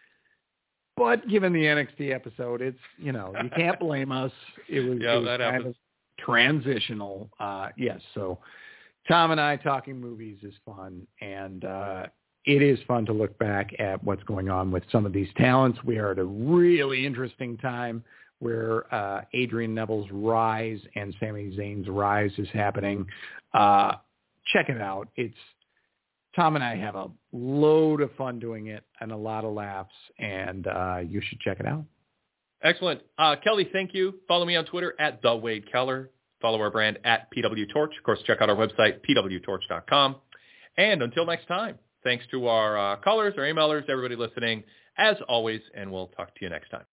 But given the N X T episode, it's, you know, you can't blame us. It was, yeah, it was that kind happens. of transitional. Uh, yes, so Tom and I talking movies is fun, and uh, it is fun to look back at what's going on with some of these talents. We are at a really interesting time where uh, Adrian Neville's rise and Sami Zayn's rise is happening. Uh, check it out. It's Tom and I have a load of fun doing it and a lot of laughs, and uh, you should check it out. Excellent. Uh, Kelly, thank you. Follow me on Twitter at The Wade Keller. Follow our brand at P W Torch. Of course, check out our website, P W torch dot com. And until next time, thanks to our uh, callers, our emailers, everybody listening, as always, and we'll talk to you next time.